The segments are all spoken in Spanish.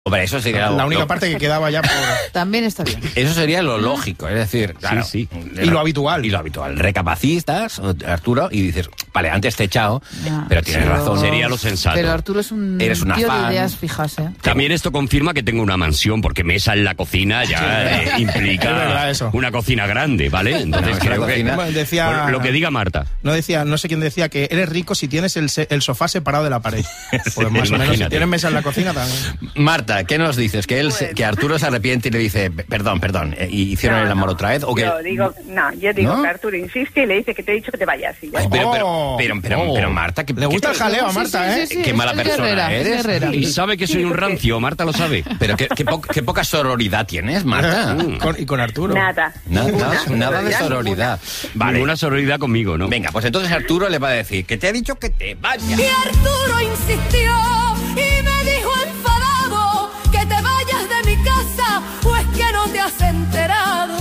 Hombre, eso sería la única parte que quedaba ya por... También está bien. Eso sería lo lógico, es decir, claro, Sí. Y lo habitual. Y lo habitual. Recapacitas, Arturo, y dices, vale, antes te he echado, Ya, pero tienes razón. Sería lo sensato. Pero Arturo es un Eres una tío fan. de ideas fijas, ¿eh? También esto confirma que tengo una mansión, porque mesa en la cocina ya Es implica verdad eso. una cocina grande, ¿vale? Entonces Nuestra creo cocina. Bueno, decía... por lo que diga Marta. No sé quién decía que eres rico si tienes el sofá separado de la pared. Pues más o menos, si Imagínate. tienes mesa en la cocina también. Marta, ¿qué nos dices? Que que Arturo se arrepiente y le dice, perdón, ¿y hicieron el amor otra vez? ¿O que... Yo digo ¿No? que Arturo insiste y le dice que te he dicho que te vayas. Y ya. Ay, Oh. pero Marta, que Le gusta el jaleo a Marta, ¿eh? Qué mala es persona guerrera, es eres. guerrera. Y sabe que soy un rancio, Marta lo sabe. Pero qué poca sororidad tienes, Marta. Y con Arturo. Nada. Nada de sororidad. Vale. Ninguna sororidad conmigo, ¿no? Venga, pues entonces Arturo le va a decir que te ha dicho que te vayas. Y Arturo insistió y me dijo enfadado que te vayas de mi casa o es que no te has enterado.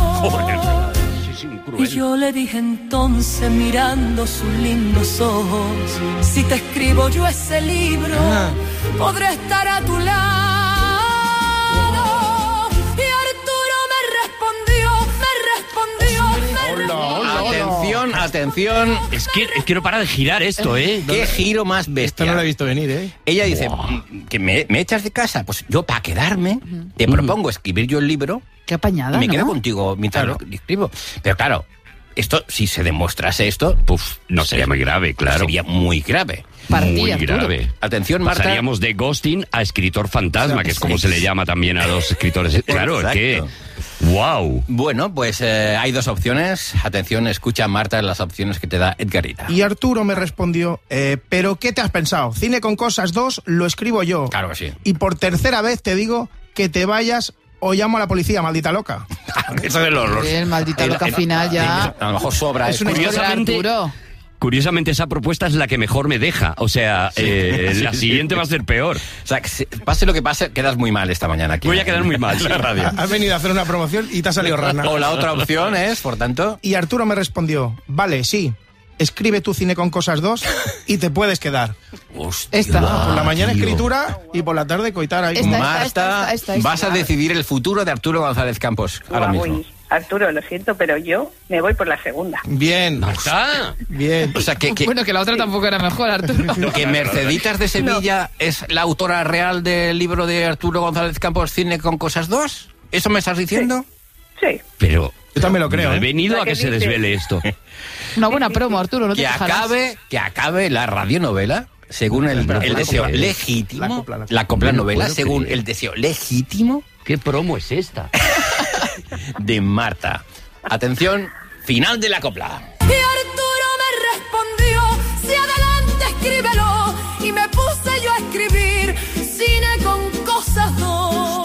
Y yo le dije entonces mirando sus lindos ojos, si te escribo yo ese libro, podré estar a tu lado. Y Arturo me respondió. Atención. Es que no para de girar esto, ¿eh? Qué giro más Esto bestia. no lo he visto venir, ¿eh? Ella dice, que me echas de casa. Pues yo, para quedarme, te propongo escribir yo el libro Qué apañada, y me ¿no? quedo contigo mientras lo escribo. Pero claro, esto, si se demostrase esto, No sería muy grave, claro. sería muy grave. Partí, Muy Arturo. grave. Atención, Marta. Pasaríamos de ghosting a escritor fantasma, que es como se le llama también a los escritores. Claro, es que... ¡Wow! Bueno, pues hay dos opciones. Atención, escucha, Marta, las opciones que te da Edgarita. Y Arturo me respondió, ¿pero qué te has pensado? Cine con cosas 2 lo escribo yo. Claro que sí. Y por tercera vez te digo que te vayas o llamo a la policía, maldita loca. Eso de los... El maldita loca final ya. A lo mejor sobra. Es una esto. historia, Arturo. Curiosamente, esa propuesta es la que mejor me deja. O sea, la siguiente va a ser peor. O sea, que pase lo que pase, quedas muy mal esta mañana aquí. Voy a quedar muy mal. en la radio. Has venido a hacer una promoción y te ha salido rana. O la otra opción es, por tanto... Y Arturo me respondió, vale, sí, escribe tu Cine con cosas 2 y te puedes quedar. Hostia, Esta. Por la mañana tío. escritura y por la tarde coitar ahí. Esta. Marta, vas a decidir el futuro de Arturo González Campos ahora mismo. Uy, Arturo, lo siento, pero yo me voy por la segunda. Bien, ¡Marta! bien. O sea, que Bueno, que la otra tampoco era mejor, Arturo. que Merceditas de Sevilla es la autora real del libro de Arturo González Campos, Cine con cosas 2. ¿Eso me estás diciendo? Sí. Pero... Yo también lo creo, no he ¿eh? venido La a que que se dice- desvele esto. Una buena promo, Arturo, no te Que quejarás. acabe la radionovela según el deseo legítimo. La copla novela puedo según creer. el deseo legítimo ¿Qué promo es esta? de Marta. Atención, final de la copla. Y Arturo me respondió, si adelante escríbelo. Y me puse yo a escribir Cine con cosas 2.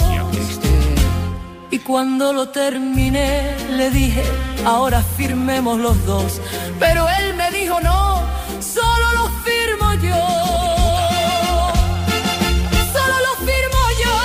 Y cuando lo terminé, le dije, ahora firmemos los dos. Pero él me dijo, no, solo lo firmo yo. Solo lo firmo yo.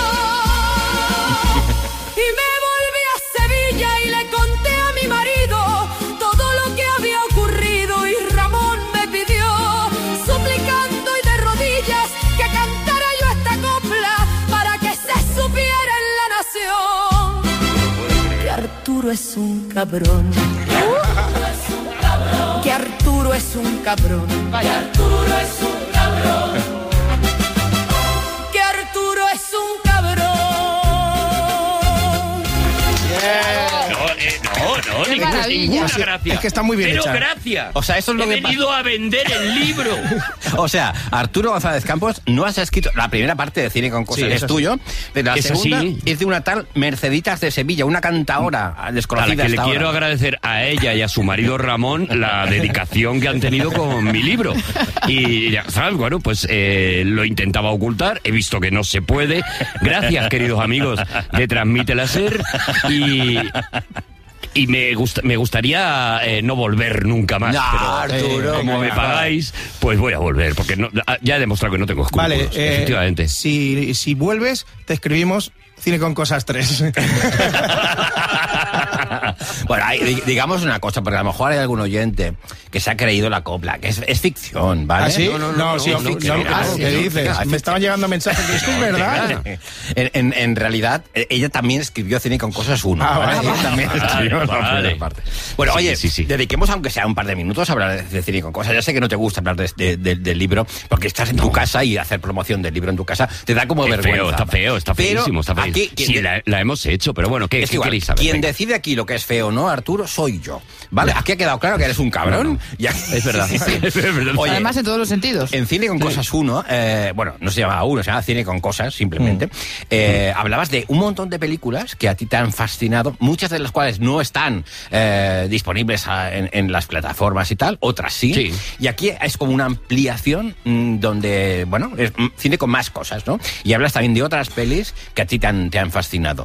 Y me volví a Sevilla y le conté a mi marido todo lo que había ocurrido. Y Ramón me pidió, suplicando y de rodillas, que cantara yo esta copla para que se supiera en la nación que Arturo es un cabrón. Que Arturo es un cabrón. Que Arturo es un cabrón. Que Arturo es un cabrón. No, Qué maravilla. ninguna gracia. Es que está muy bien Pero hecha. gracia. O sea, eso es lo He que venido a vender el libro. O sea, Arturo González Campos no has escrito la primera parte de Cine con cosas, Sí, es es tuyo, pero la Es segunda así. es de una tal Merceditas de Sevilla, una cantaora A la desconocida que le hasta quiero ahora. agradecer a ella y a su marido Ramón la dedicación que han tenido con mi libro. Y ya sabes, bueno, pues lo intentaba ocultar, he visto que no se puede. Gracias, queridos amigos de Transmite la SER. Y me gustaría no volver nunca más. No, pero, Arturo, como me venga, pagáis, pues voy a volver, porque ya he demostrado que no tengo escrúpulos. Vale, efectivamente. si vuelves, te escribimos Cine con cosas 3. Bueno, digamos una cosa, porque a lo mejor hay algún oyente que se ha creído la copla, que es ficción, ¿vale? ¿Ah, sí? No, ¿qué dices? Me estaban llegando mensajes que esto es verdad. En realidad, ella también escribió Cine con Cosas 1. ¿vale? Ella también escribió la primera parte. Bueno, oye, dediquemos aunque sea un par de minutos a hablar de Cine con Cosas. Ya sé que no te gusta hablar del libro, porque estás en tu casa y hacer promoción del libro en tu casa te da como vergüenza. Está feísimo. Aquí, sí, la hemos hecho, pero bueno, ¿qué queréis saber? Quien decide aquí lo que es feo o no, Arturo, soy yo. ¿Vale? Aquí ha quedado claro que eres un cabrón. Es verdad. Es verdad. Oye, además, en todos los sentidos. En Cine con Cosas 1, bueno, no se llamaba 1, se llama Cine con Cosas, simplemente. Hablabas de un montón de películas que a ti te han fascinado, muchas de las cuales no están disponibles en las plataformas y tal, otras sí. Y aquí es como una ampliación donde, bueno, es cine con más cosas, ¿no? Y hablas también de otras pelis que a ti te han fascinado.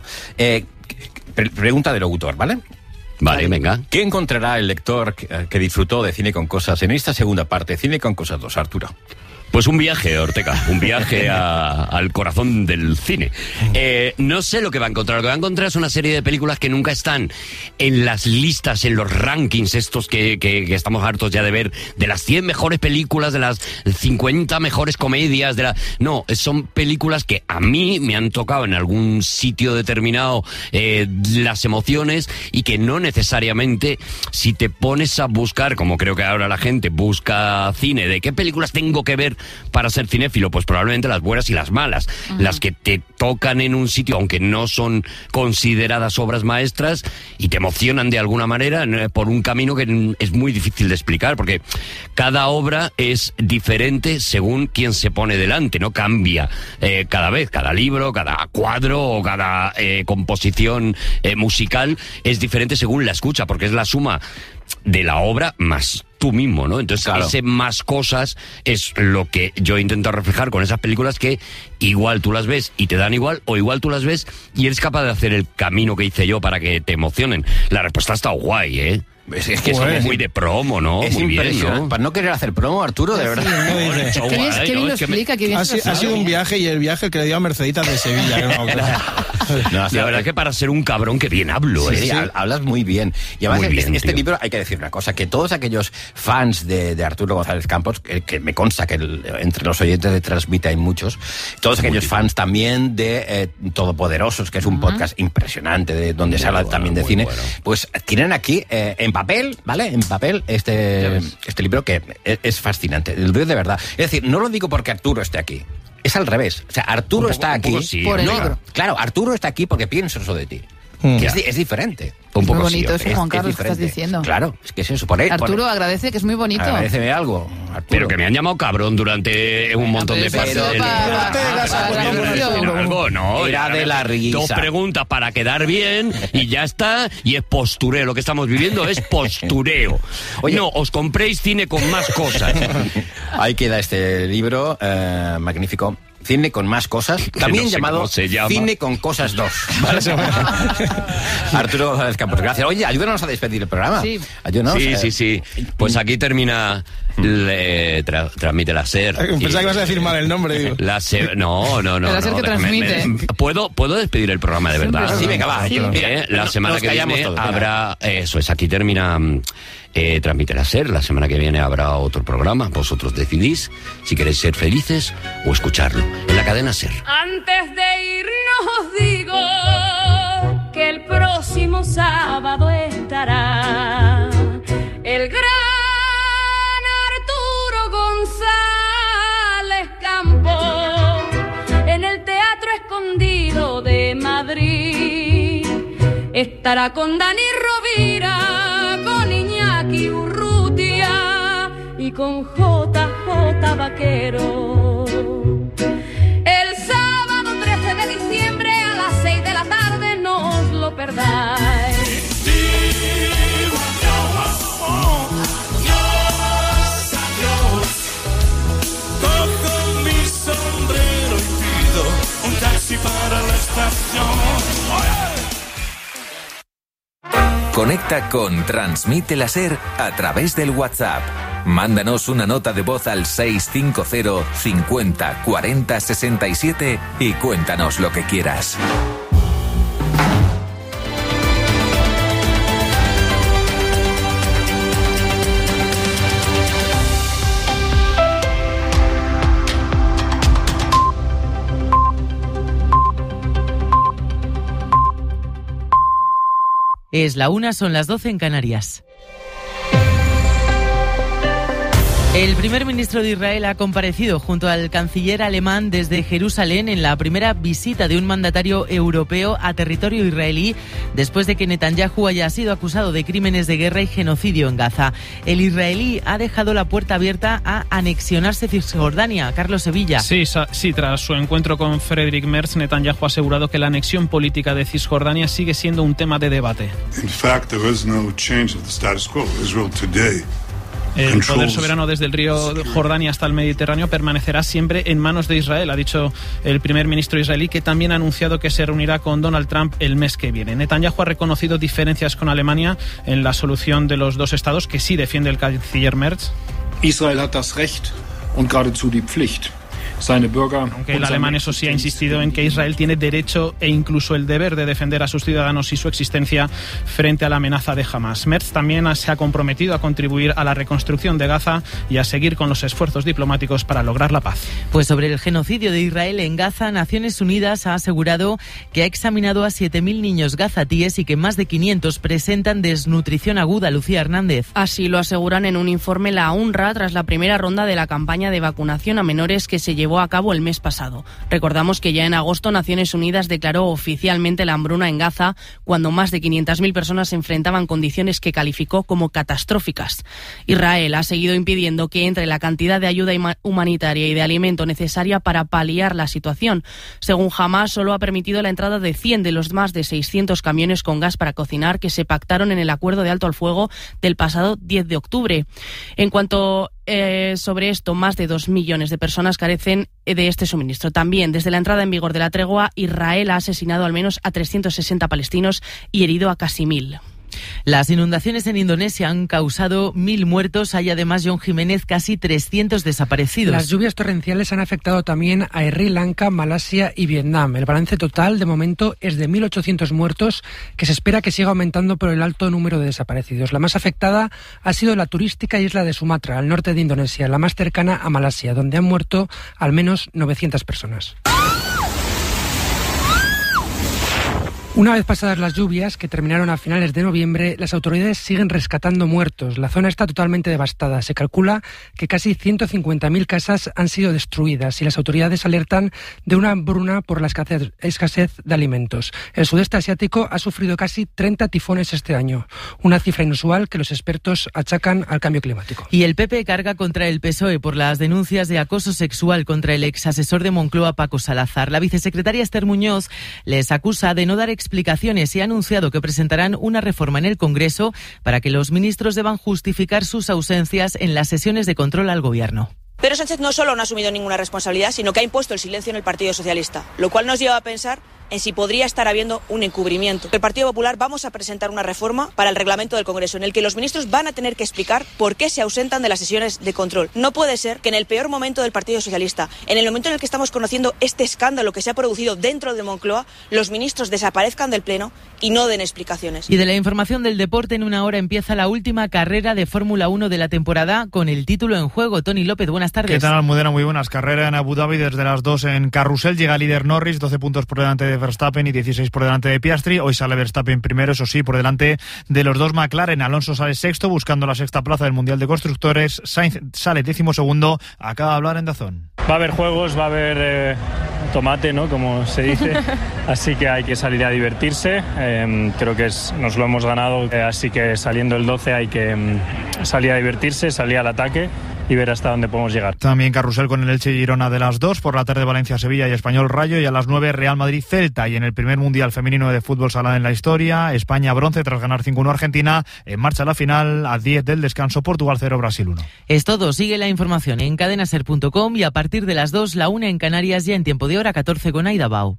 Pregunta del autor, ¿vale? Vale, venga. ¿Qué encontrará el lector que disfrutó de Cine con Cosas en esta segunda parte, Cine con Cosas 2, Arturo? Pues un viaje, Ortega, un viaje al corazón del cine. No sé lo que va a encontrar. Lo que va a encontrar es una serie de películas que nunca están en las listas, en los rankings estos que estamos hartos ya de ver, de las 100 mejores películas, de las 50 mejores comedias, No, son películas que a mí me han tocado en algún sitio determinado las emociones, y que no necesariamente, si te pones a buscar, como creo que ahora la gente busca cine, de qué películas tengo que ver para ser cinéfilo, pues probablemente las buenas y las malas, las que te tocan en un sitio, aunque no son consideradas obras maestras, y te emocionan de alguna manera por un camino que es muy difícil de explicar, porque cada obra es diferente según quien se pone delante, no cambia cada vez, cada libro, cada cuadro o cada composición musical es diferente según la escucha, porque es la suma de la obra más tú mismo, ¿no? Entonces, claro, ese más cosas es lo que yo intento reflejar con esas películas, que igual tú las ves y te dan igual, o igual tú las ves y eres capaz de hacer el camino que hice yo para que te emocionen. La respuesta está guay, ¿eh? Es que es muy de promo, ¿no? Es muy bien, ¿no? Para no querer hacer promo, Arturo, de verdad. Sí, qué bien lo explica, qué bien ha sido un viaje, y el viaje que le dio a Merceditas de Sevilla. La verdad que para ser un cabrón, que bien hablo, sí, hablas muy bien. Y además, este libro, hay que decir una cosa, que todos aquellos fans de Arturo González Campos, que me consta que entre los oyentes de Transmite hay muchos, todos aquellos fans también de Todopoderosos, que es un podcast impresionante, de donde se habla también de cine, pues tienen aquí en papel, ¿vale? En papel este libro, que es fascinante. Lo digo de verdad. Es decir, no lo digo porque Arturo esté aquí. Es al revés. O sea, Arturo está aquí por el libro. Claro, Arturo está aquí porque pienso eso de ti. Que es diferente. Un poco muy bonito eso, Juan Carlos, que estás diciendo. Claro, es que es eso. Arturo, agradece, que es muy bonito. Agradeceme algo, Arturo. Pero que me han llamado cabrón durante un montón de pasos. No, era de la risa. 2 preguntas para quedar bien y ya está. Y es postureo. Lo que estamos viviendo es postureo. Oye, no, os compréis Cine con Más Cosas. Ahí queda este libro magnífico. Cine con Más Cosas, también llamado Cine con Cosas 2. ¿Vale? Arturo González Campos, gracias. Oye, ayúdanos a despedir el programa. Sí. Ayúdanos. Sí. Pues aquí termina Transmite la SER. Pensaba que ibas a decir mal el nombre, digo. La SER, no. La SER que transmite. ¿Puedo despedir el programa de verdad? Sí, venga, va. La semana que viene habrá... Eso es, aquí termina... Transmite la SER. La semana que viene habrá otro programa. Vosotros decidís si queréis ser felices o escucharlo en la cadena SER. Antes de irnos digo que el próximo sábado estará el gran Arturo González Campos en el Teatro Escondido de Madrid. Estará con Dani Rovira, con Iñaki Urrutia y con JJ Vaquero. El sábado 13 de diciembre a las 6 de la tarde, no os lo perdáis. Adiós. Cojo mi sombrero y pido un taxi para la estación. Conecta con Transmite la SER a través del WhatsApp. Mándanos una nota de voz al 650 50 40 67 y cuéntanos lo que quieras. Es la 1, son las 12 en Canarias. El primer ministro de Israel ha comparecido junto al canciller alemán desde Jerusalén en la primera visita de un mandatario europeo a territorio israelí después de que Netanyahu haya sido acusado de crímenes de guerra y genocidio en Gaza. El israelí ha dejado la puerta abierta a anexionarse Cisjordania. Carlos Sevilla. Sí, tras su encuentro con Friedrich Merz, Netanyahu ha asegurado que la anexión política de Cisjordania sigue siendo un tema de debate. In fact, there is no change of the status quo. Israel today. El poder soberano desde el río Jordania hasta el Mediterráneo permanecerá siempre en manos de Israel, ha dicho el primer ministro israelí, que también ha anunciado que se reunirá con Donald Trump el mes que viene. Netanyahu ha reconocido diferencias con Alemania en la solución de los dos estados, que sí defiende el canciller Merz. Israel hat das Recht und geradezu die Pflicht. Aunque el alemán, eso sí, ha insistido en que Israel tiene derecho e incluso el deber de defender a sus ciudadanos y su existencia frente a la amenaza de Hamas. Merz también se ha comprometido a contribuir a la reconstrucción de Gaza y a seguir con los esfuerzos diplomáticos para lograr la paz. Pues sobre el genocidio de Israel en Gaza, Naciones Unidas ha asegurado que ha examinado a 7.000 niños gazatíes y que más de 500 presentan desnutrición aguda. Lucía Hernández. Así lo aseguran en un informe la UNRWA tras la primera ronda de la campaña de vacunación a menores que se llevó a cabo el mes pasado. Recordamos que ya en agosto Naciones Unidas declaró oficialmente la hambruna en Gaza cuando más de 500.000 personas se enfrentaban condiciones que calificó como catastróficas. Israel ha seguido impidiendo que entre la cantidad de ayuda humanitaria y de alimento necesaria para paliar la situación. Según Hamas, solo ha permitido la entrada de 100 de los más de 600 camiones con gas para cocinar que se pactaron en el acuerdo de alto al fuego del pasado 10 de octubre. En cuanto sobre esto, más de 2 millones de personas carecen de este suministro. También, desde la entrada en vigor de la tregua, Israel ha asesinado al menos a 360 palestinos y herido a casi 1.000. Las inundaciones en Indonesia han causado 1.000 muertos. Hay además, John Jiménez, casi 300 desaparecidos. Las lluvias torrenciales han afectado también a Sri Lanka, Malasia y Vietnam. El balance total de momento es de 1.800 muertos, que se espera que siga aumentando por el alto número de desaparecidos. La más afectada ha sido la turística isla de Sumatra, al norte de Indonesia, la más cercana a Malasia, donde han muerto al menos 900 personas. Una vez pasadas las lluvias, que terminaron a finales de noviembre, las autoridades siguen rescatando muertos. La zona está totalmente devastada. Se calcula que casi 150.000 casas han sido destruidas y las autoridades alertan de una hambruna por la escasez de alimentos. El sudeste asiático ha sufrido casi 30 tifones este año, una cifra inusual que los expertos achacan al cambio climático. Y el PP carga contra el PSOE por las denuncias de acoso sexual contra el exasesor de Moncloa, Paco Salazar. La vicesecretaria Esther Muñoz les acusa de no dar explicaciones y ha anunciado que presentarán una reforma en el Congreso para que los ministros deban justificar sus ausencias en las sesiones de control al Gobierno. Pedro Sánchez no solo no ha asumido ninguna responsabilidad, sino que ha impuesto el silencio en el Partido Socialista, lo cual nos lleva a pensar en si podría estar habiendo un encubrimiento. El Partido Popular vamos a presentar una reforma para el reglamento del Congreso en el que los ministros van a tener que explicar por qué se ausentan de las sesiones de control. No puede ser que en el peor momento del Partido Socialista, en el momento en el que estamos conociendo este escándalo que se ha producido dentro de Moncloa, los ministros desaparezcan del Pleno y no den explicaciones. Y de la información del deporte, en una hora empieza la última carrera de Fórmula 1 de la temporada con el título en juego. Tony López, buenas tardes. ¿Qué tal, Almudena? Muy buenas. Carrera en Abu Dhabi desde las 2 en Carrusel. Llega líder Norris, 12 puntos por delante de Verstappen y 16 por delante de Piastri. Hoy sale Verstappen primero, eso sí, por delante de los dos McLaren. Alonso sale sexto, buscando la sexta plaza del Mundial de Constructores. Sainz sale 12º, acaba de hablar en DAZN. Va a haber juegos, va a haber tomate, ¿no?, como se dice. Así que hay que salir a divertirse. Creo que nos lo hemos ganado. Así que saliendo el 12 hay que salir a divertirse, salir al ataque y ver hasta dónde podemos llegar. También Carrusel con el Elche y Girona de las 2, por la tarde Valencia-Sevilla y Español Rayo, y a las 9 Real Madrid-Celta. Y en el primer Mundial Femenino de Fútbol Sala en la historia, España bronce tras ganar 5-1 a Argentina. En marcha la final a 10 del descanso, Portugal 0, Brasil 1. Es todo, sigue la información en cadenaser.com y a partir de las 2, la 1 en Canarias, ya en tiempo de hora 14 con Aida Bao.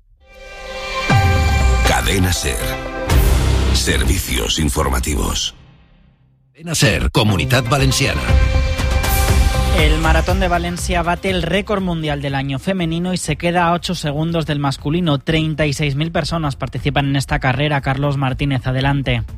Cadena Ser. Servicios informativos. Cadena Ser, Comunitat Valenciana. El Maratón de Valencia bate el récord mundial del año femenino y se queda a 8 segundos del masculino. 36.000 personas participan en esta carrera. Carlos Martínez, adelante.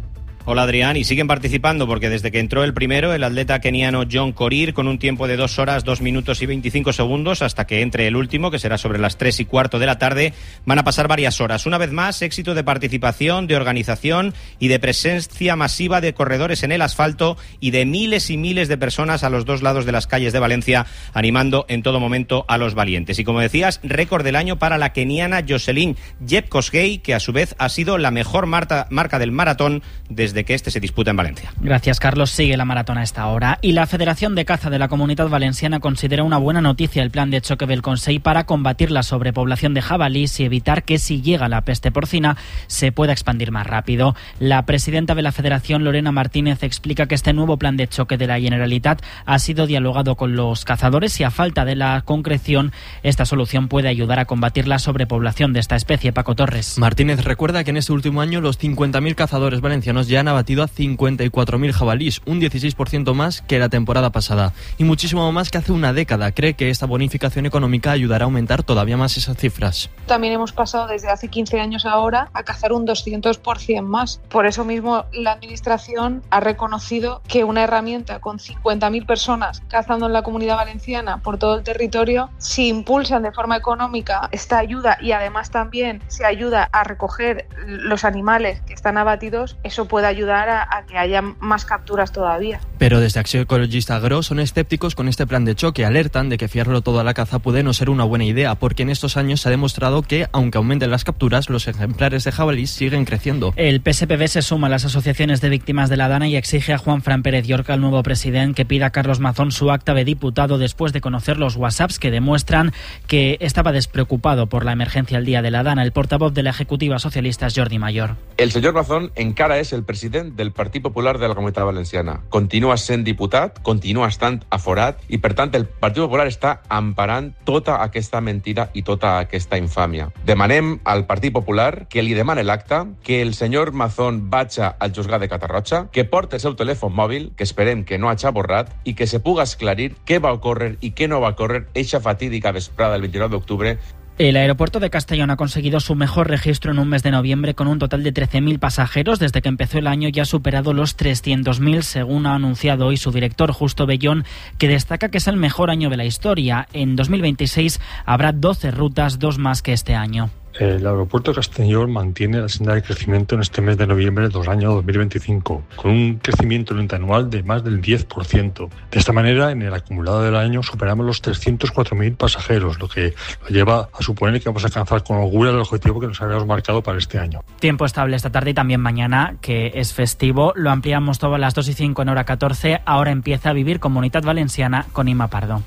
Hola Adrián, y siguen participando porque desde que entró el primero, el atleta keniano John Korir, con un tiempo de 2 horas, 2 minutos y 25 segundos, hasta que entre el último, que será sobre las 3:15 de la tarde, van a pasar varias horas. Una vez más, éxito de participación, de organización y de presencia masiva de corredores en el asfalto y de miles y miles de personas a los 2 lados de las calles de Valencia, animando en todo momento a los valientes. Y como decías, récord del año para la keniana Jocelyn Jepkosgei, que a su vez ha sido la mejor marca del maratón desde que este se disputa en Valencia. Gracias, Carlos. Sigue la maratón a esta hora. Y la Federación de Caza de la Comunidad Valenciana considera una buena noticia el plan de choque del Consell para combatir la sobrepoblación de jabalís y evitar que, si llega la peste porcina, se pueda expandir más rápido. La presidenta de la Federación, Lorena Martínez, explica que este nuevo plan de choque de la Generalitat ha sido dialogado con los cazadores y, a falta de la concreción, esta solución puede ayudar a combatir la sobrepoblación de esta especie. Paco Torres. Martínez recuerda que en este último año los 50.000 cazadores valencianos ya han abatido a 54.000 jabalís, un 16% más que la temporada pasada y muchísimo más que hace una década. Cree que esta bonificación económica ayudará a aumentar todavía más esas cifras. También hemos pasado desde hace 15 años ahora a cazar un 200% más. Por eso mismo la Administración ha reconocido que una herramienta con 50.000 personas cazando en la Comunidad Valenciana por todo el territorio, si impulsan de forma económica esta ayuda y además también se ayuda a recoger los animales que están abatidos, eso puede ayudar a que haya más capturas todavía. Pero desde Acció Ecologista Agro son escépticos con este plan de choque. Alertan de que fiarlo todo a la caza puede no ser una buena idea, porque en estos años se ha demostrado que, aunque aumenten las capturas, los ejemplares de jabalís siguen creciendo. El PSPB se suma a las asociaciones de víctimas de la dana y exige a Juan Fran Pérez Llorca, el nuevo presidente, que pida a Carlos Mazón su acta de diputado después de conocer los WhatsApps que demuestran que estaba despreocupado por la emergencia al día de la dana. El portavoz de la Ejecutiva Socialista es Jordi Mayor. El senyor Mazón encara és el president del Partit Popular de la Comunitat Valenciana. Continua sent diputat, continua estant aforat i, per tant, el Partit Popular està emparant tota aquesta mentida i tota aquesta infàmia. Demanem al Partit Popular que li demane l'acta, que el senyor Mazón vagi al juzgat de Catarroja, que porte el seu telèfon mòbil, que esperem que no hagi borrat, i que se puga esclarir què va ocórrer i què no va ocórrer eixa fatídica vesprada del 29 d'octubre. El aeropuerto de Castellón ha conseguido su mejor registro en un mes de noviembre, con un total de 13.000 pasajeros. Desde que empezó el año ya ha superado los 300.000, según ha anunciado hoy su director, Justo Bellón, que destaca que es el mejor año de la historia. En 2026 habrá 12 rutas, 2 más que este año. El aeropuerto de Castellón mantiene la senda de crecimiento en este mes de noviembre del año 2025, con un crecimiento interanual de más del 10%. De esta manera, en el acumulado del año superamos los 304.000 pasajeros, lo que lo lleva a suponer que vamos a alcanzar con holgura el objetivo que nos habíamos marcado para este año. Tiempo estable esta tarde y también mañana, que es festivo. Lo ampliamos todo a las 2:05 en hora 14. Ahora empieza a Vivir Comunitat Valenciana con Inma Pardo.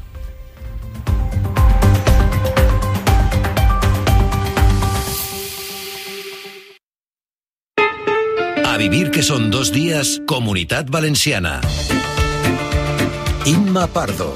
A vivir, que son 2 días, Comunitat Valenciana. Inma Pardo.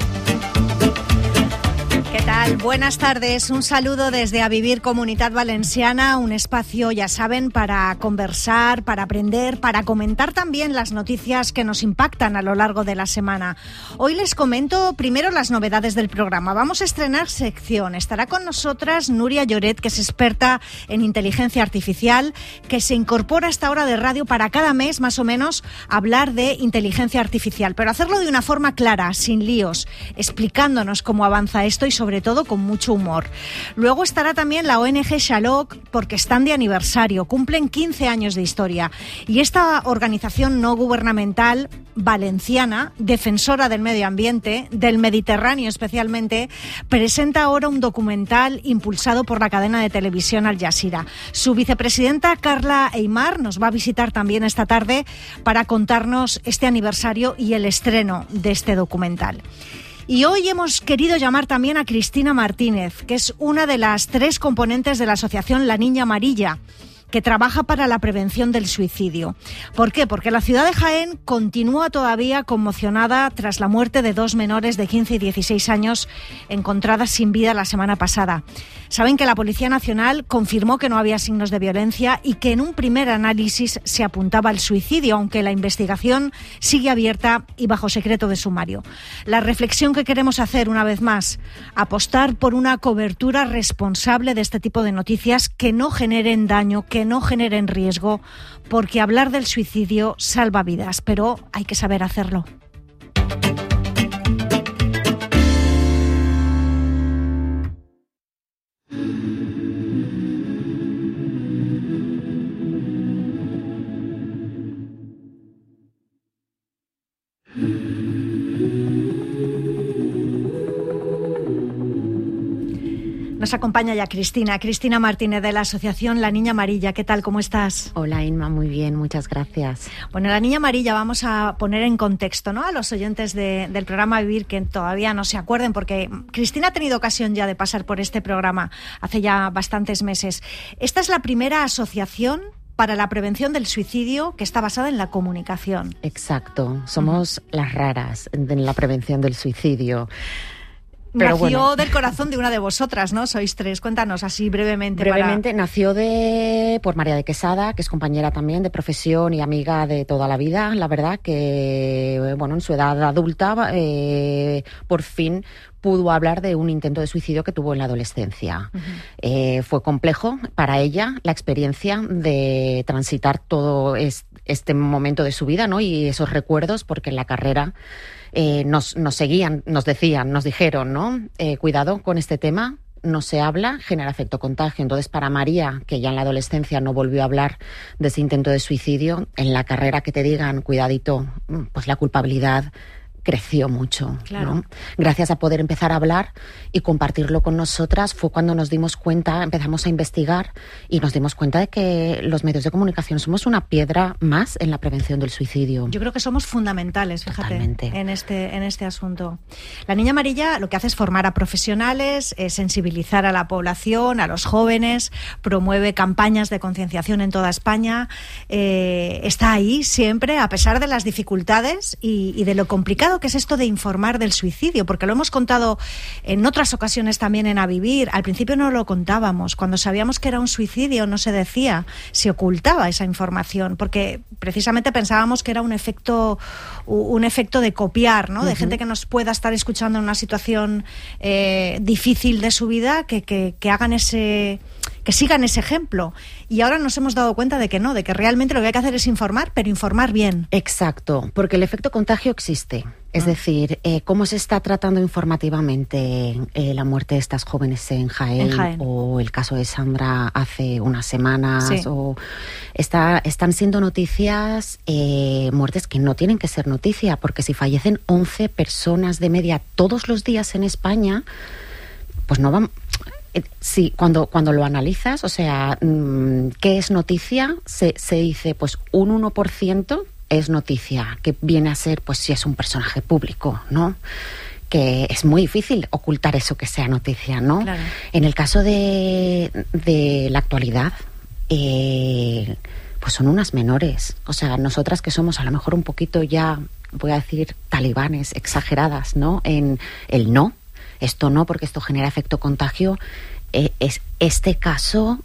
¿Qué tal? Buenas tardes. Un saludo desde A Vivir Comunitat Valenciana, un espacio, ya saben, para conversar, para aprender, para comentar también las noticias que nos impactan a lo largo de la semana. Hoy les comento primero las novedades del programa. Vamos a estrenar sección. Estará con nosotras Núria Lloret, que es experta en inteligencia artificial, que se incorpora a esta hora de radio para cada mes, más o menos, hablar de inteligencia artificial, pero hacerlo de una forma clara, sin líos, explicándonos cómo avanza esto y sobre todo con mucho humor. Luego estará también la ONG Xaloc, porque están de aniversario, cumplen 15 años de historia. Y esta organización no gubernamental valenciana, defensora del medio ambiente, del Mediterráneo especialmente, presenta ahora un documental impulsado por la cadena de televisión Al Jazeera. Su vicepresidenta, Carla Eymar, nos va a visitar también esta tarde para contarnos este aniversario y el estreno de este documental. Y hoy hemos querido llamar también a Cristina Martínez, que es una de las 3 componentes de la asociación La Niña Amarilla, que trabaja para la prevención del suicidio. ¿Por qué? Porque la ciudad de Jaén continúa todavía conmocionada tras la muerte de 2 menores de 15 y 16 años encontradas sin vida la semana pasada. Saben que la Policía Nacional confirmó que no había signos de violencia y que en un primer análisis se apuntaba al suicidio, aunque la investigación sigue abierta y bajo secreto de sumario. La reflexión que queremos hacer una vez más, apostar por una cobertura responsable de este tipo de noticias que no generen daño, que que no generen riesgo, porque hablar del suicidio salva vidas, pero hay que saber hacerlo. Nos acompaña ya Cristina Martínez de la Asociación La Niña Amarilla. ¿Qué tal? ¿Cómo estás? Hola Inma, muy bien, muchas gracias. Bueno, La Niña Amarilla, vamos a poner en contexto, ¿no?, a los oyentes del programa Vivir que todavía no se acuerden, porque Cristina ha tenido ocasión ya de pasar por este programa hace ya bastantes meses. Esta es la primera asociación para la prevención del suicidio que está basada en la comunicación. Exacto, somos las raras en la prevención del suicidio. Nació del corazón de una de vosotras, ¿no? Sois 3. Cuéntanos así brevemente. Nació por María de Quesada, que es compañera también de profesión y amiga de toda la vida. La verdad que, en su edad adulta, por fin pudo hablar de un intento de suicidio que tuvo en la adolescencia. Uh-huh. Fue complejo para ella la experiencia de transitar todo este momento de su vida, ¿no? Y esos recuerdos, porque en la carrera nos seguían, nos dijeron, ¿no? Cuidado con este tema, no se habla, genera efecto contagio. Entonces, para María, que ya en la adolescencia no volvió a hablar de ese intento de suicidio, en la carrera que te digan, cuidadito, pues la culpabilidad creció mucho, claro, ¿no? Gracias a poder empezar a hablar y compartirlo con nosotras fue cuando nos dimos cuenta, empezamos a investigar y nos dimos cuenta de que los medios de comunicación somos una piedra más en la prevención del suicidio. Yo creo que somos fundamentales, fíjate, totalmente, en este asunto. La Niña Amarilla lo que hace es formar a profesionales, sensibilizar a la población, a los jóvenes, promueve campañas de concienciación en toda España, está ahí siempre a pesar de las dificultades y de lo complicado que es esto de informar del suicidio, porque lo hemos contado en otras ocasiones también en A Vivir. Al principio no lo contábamos, cuando sabíamos que era un suicidio no se decía, se ocultaba esa información, porque precisamente pensábamos que era un efecto de copiar, ¿no? Uh-huh. De gente que nos pueda estar escuchando en una situación difícil de su vida, que hagan que sigan ese ejemplo. Y ahora nos hemos dado cuenta de que no, de que realmente lo que hay que hacer es informar, pero informar bien. Exacto, porque el efecto contagio existe. Es decir, cómo se está tratando informativamente la muerte de estas jóvenes en Jaén, o el caso de Sandra hace unas semanas, sí, o están siendo noticias muertes que no tienen que ser noticia, porque si fallecen 11 personas de media todos los días en España, pues no van. Sí, cuando lo analizas, o sea, ¿qué es noticia? Se dice, pues un 1% es noticia, que viene a ser, pues si es un personaje público, ¿no? Que es muy difícil ocultar eso que sea noticia, ¿no? Claro. En el caso de la actualidad, pues son unas menores. O sea, nosotras que somos a lo mejor un poquito ya, voy a decir, talibanes, exageradas, ¿no? En el no. Esto no, porque esto genera efecto contagio. Este caso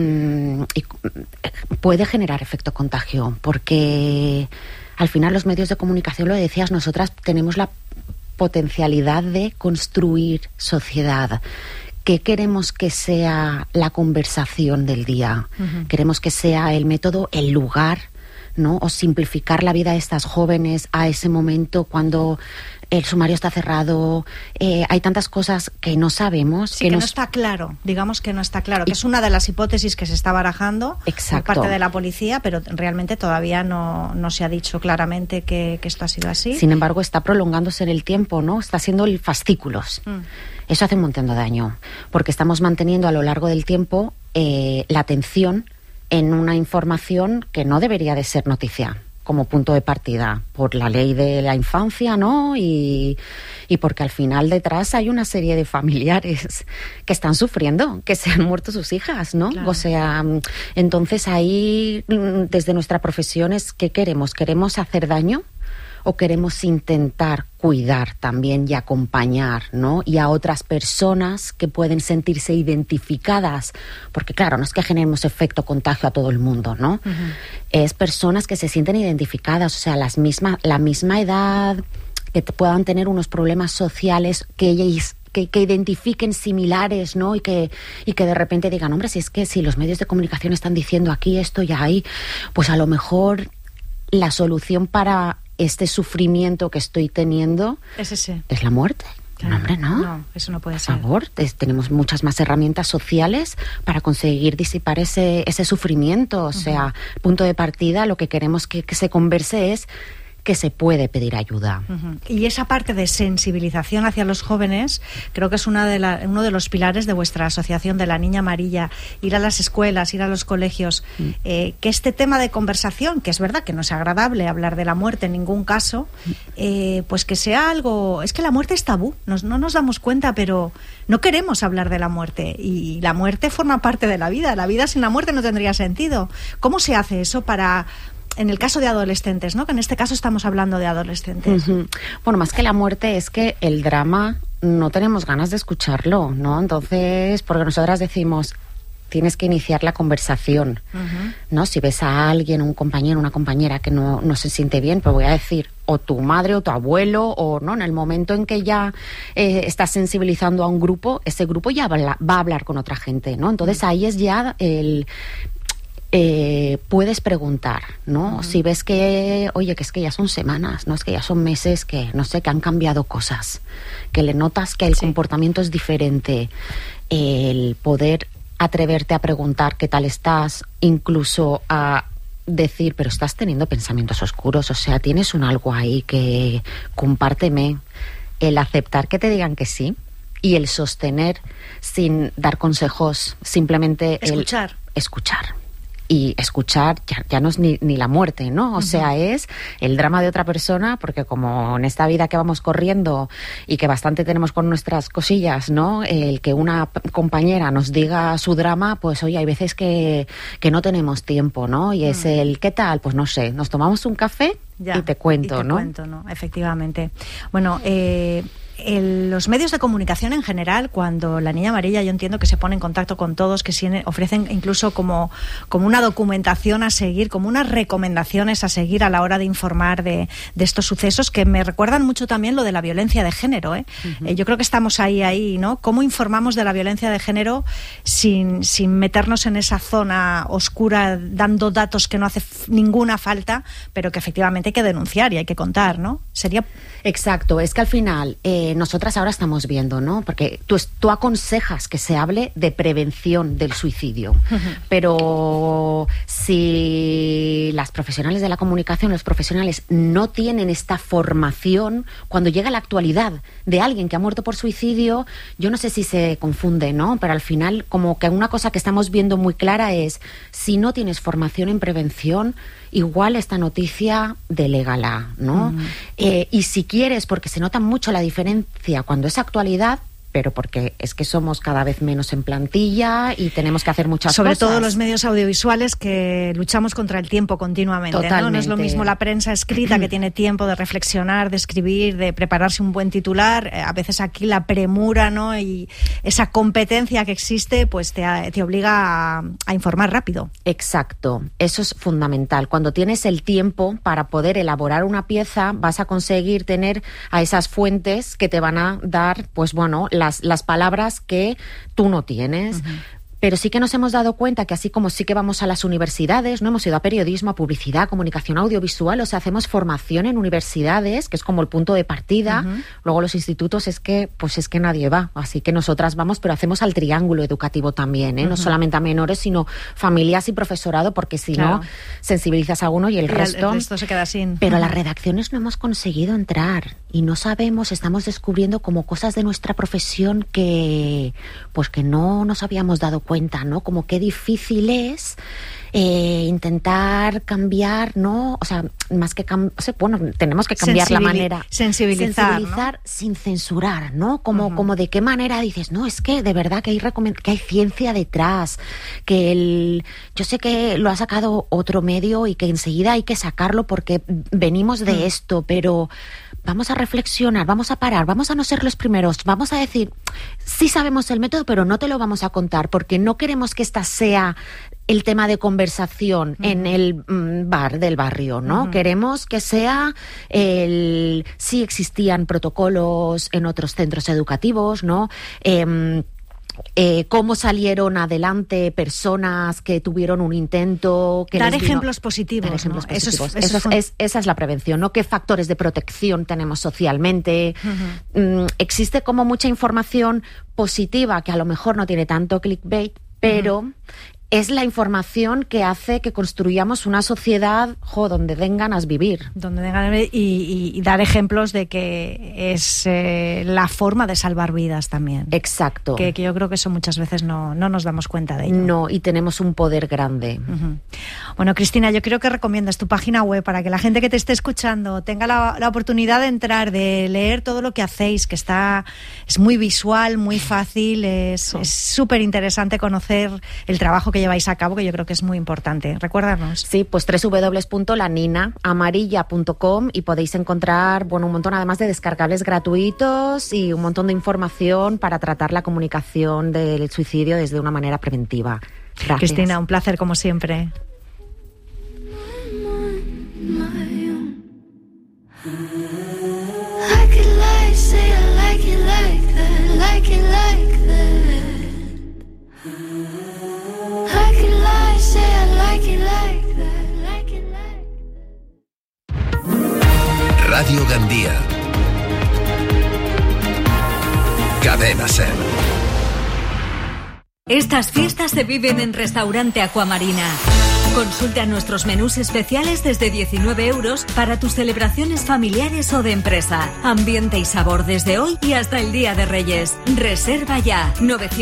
puede generar efecto contagio, porque al final los medios de comunicación, lo decías, nosotras tenemos la potencialidad de construir sociedad. ¿Qué queremos que sea la conversación del día? Uh-huh. Queremos que sea el método, el lugar, ¿no? O simplificar la vida de estas jóvenes a ese momento cuando el sumario está cerrado, hay tantas cosas que no sabemos. Sí, que no está claro, digamos que no está claro, que es una de las hipótesis que se está barajando. Exacto. Por parte de la policía, pero realmente todavía no se ha dicho claramente que esto ha sido así. Sin embargo, está prolongándose en el tiempo, ¿no? Está haciendo fascículos. Eso hace un montón de daño, porque estamos manteniendo a lo largo del tiempo la atención en una información que no debería de ser noticia, como punto de partida, por la ley de la infancia, ¿no? Y porque al final detrás hay una serie de familiares que están sufriendo, que se han muerto sus hijas, ¿no? Claro. O sea, entonces ahí, desde nuestra profesión, ¿qué queremos? ¿Queremos hacer daño? ¿O queremos intentar cuidar también y acompañar, ¿no? Y a otras personas que pueden sentirse identificadas, porque claro, no es que generemos efecto contagio a todo el mundo, ¿no? Uh-huh. Es personas que se sienten identificadas, o sea, la misma edad, que puedan tener unos problemas sociales que que identifiquen similares, ¿no? Y que de repente digan, hombre, si es que si los medios de comunicación están diciendo aquí esto y ahí, pues a lo mejor la solución para este sufrimiento que estoy teniendo es la muerte. No, hombre, no. No, eso no puede ser. Por favor, tenemos muchas más herramientas sociales para conseguir disipar ese sufrimiento. O sea, punto de partida, lo que queremos que se converse es que se puede pedir ayuda. Y esa parte de sensibilización hacia los jóvenes creo que es uno de los pilares de vuestra asociación de la Niña Amarilla, ir a las escuelas, ir a los colegios, que este tema de conversación, que es verdad que no es agradable hablar de la muerte en ningún caso, pues que sea algo... Es que la muerte es tabú, no nos damos cuenta, pero no queremos hablar de la muerte, y la muerte forma parte de la vida sin la muerte no tendría sentido. ¿Cómo se hace eso para... En el caso de adolescentes, ¿no? Que en este caso estamos hablando de adolescentes. Bueno, más que la muerte es que el drama no tenemos ganas de escucharlo, ¿no? Entonces, porque nosotras decimos, tienes que iniciar la conversación, ¿no? Si ves a alguien, un compañero, una compañera que no se siente bien, pues voy a decir, o tu madre o tu abuelo, o no, en el momento en que ya estás sensibilizando a un grupo, ese grupo ya va a hablar con otra gente, ¿no? Entonces ahí es ya el... puedes preguntar, ¿no? Si ves que, oye, que es que ya son semanas, no es que ya son meses, que no sé, que han cambiado cosas, que le notas que el comportamiento es diferente, el poder atreverte a preguntar qué tal estás, incluso a decir, pero estás teniendo pensamientos oscuros, o sea, tienes un algo ahí que compárteme, el aceptar que te digan que sí y el sostener sin dar consejos, simplemente escuchar. Y escuchar ya no es ni la muerte, ¿no? O sea, es el drama de otra persona, porque como en esta vida que vamos corriendo y que bastante tenemos con nuestras cosillas, ¿no? El que una compañera nos diga su drama, pues oye, hay veces que no tenemos tiempo, ¿no? Y es el, ¿qué tal? Pues no sé, nos tomamos un café y te cuento, ¿no? Efectivamente. Bueno, los medios de comunicación en general, cuando la Niña Amarilla, yo entiendo que se pone en contacto con todos, que ofrecen incluso como una documentación a seguir, como unas recomendaciones a seguir a la hora de informar de estos sucesos, que me recuerdan mucho también lo de la violencia de género, ¿eh? Yo creo que estamos ahí, ¿no? ¿Cómo informamos de la violencia de género sin meternos en esa zona oscura, dando datos que no hace ninguna falta, pero que efectivamente hay que denunciar y hay que contar, ¿no? Sería... Exacto, es que al final nosotras ahora estamos viendo, ¿no? Porque tú aconsejas que se hable de prevención del suicidio, pero si las profesionales de la comunicación, los profesionales no tienen esta formación, cuando llega la actualidad de alguien que ha muerto por suicidio, yo no sé si se confunde, ¿no? Pero al final, como que una cosa que estamos viendo muy clara es, si no tienes formación en prevención, igual esta noticia delégala, ¿no? Y si quieres, porque se nota mucho la diferencia cuando es actualidad, pero porque es que somos cada vez menos en plantilla y tenemos que hacer muchas cosas. Sobre todo los medios audiovisuales, que luchamos contra el tiempo continuamente. Totalmente. ¿no? No es lo mismo la prensa escrita, que tiene tiempo de reflexionar, de escribir, de prepararse un buen titular. A veces aquí la premura, ¿no? Y esa competencia que existe, pues te obliga a informar rápido. Exacto, eso es fundamental. Cuando tienes el tiempo para poder elaborar una pieza, vas a conseguir tener a esas fuentes que te van a dar, pues bueno, las palabras que tú no tienes. Pero sí que nos hemos dado cuenta que así como sí que vamos a las universidades, no hemos ido a periodismo, a publicidad, comunicación audiovisual, o sea, hacemos formación en universidades, que es como el punto de partida. Luego los institutos es que nadie va, así que nosotras vamos, pero hacemos al triángulo educativo también, ¿eh? No solamente a menores, sino familias y profesorado, porque si no, sensibilizas a uno y el resto se queda sin. Pero a las redacciones no hemos conseguido entrar y no sabemos, estamos descubriendo como cosas de nuestra profesión que no nos habíamos dado cuenta, ¿no? Como qué difícil es intentar cambiar, ¿no? O sea, más que tenemos que cambiar la manera. Sensibilizar, ¿no? Sin censurar, ¿no? Como de qué manera dices, no, es que de verdad que hay ciencia detrás, que yo sé que lo ha sacado otro medio y que enseguida hay que sacarlo porque venimos de esto, pero vamos a reflexionar, vamos a parar, vamos a no ser los primeros, vamos a decir, sí sabemos el método, pero no te lo vamos a contar porque no queremos que esta sea el tema de conversación en el bar del barrio, ¿no? Queremos que sea si existían protocolos en otros centros educativos, ¿no? Cómo salieron adelante personas que tuvieron un intento. Dar ejemplos positivos. Dar ejemplos positivos. Esa es la prevención, ¿no? ¿Qué factores de protección tenemos socialmente? Existe como mucha información positiva que a lo mejor no tiene tanto clickbait, pero es la información que hace que construyamos una sociedad donde den ganas vivir. Donde den ganas vivir y dar ejemplos de que es la forma de salvar vidas también. Exacto. Que yo creo que eso muchas veces no nos damos cuenta de ello. No, y tenemos un poder grande. Bueno, Cristina, yo creo que recomiendas tu página web para que la gente que te esté escuchando tenga la oportunidad de entrar, de leer todo lo que hacéis, que es muy visual, muy fácil, es súper interesante conocer el trabajo que lleváis a cabo, que yo creo que es muy importante. Recuérdanos. Sí, pues www.laninaamarilla.com y podéis encontrar, un montón además de descargables gratuitos y un montón de información para tratar la comunicación del suicidio desde una manera preventiva. Gracias. Cristina, un placer como siempre. Radio Gandía. Cadena SER. Estas fiestas se viven en Restaurante Aquamarina. Consulta nuestros menús especiales desde 19 € para tus celebraciones familiares o de empresa. Ambiente y sabor desde hoy y hasta el Día de Reyes. Reserva ya.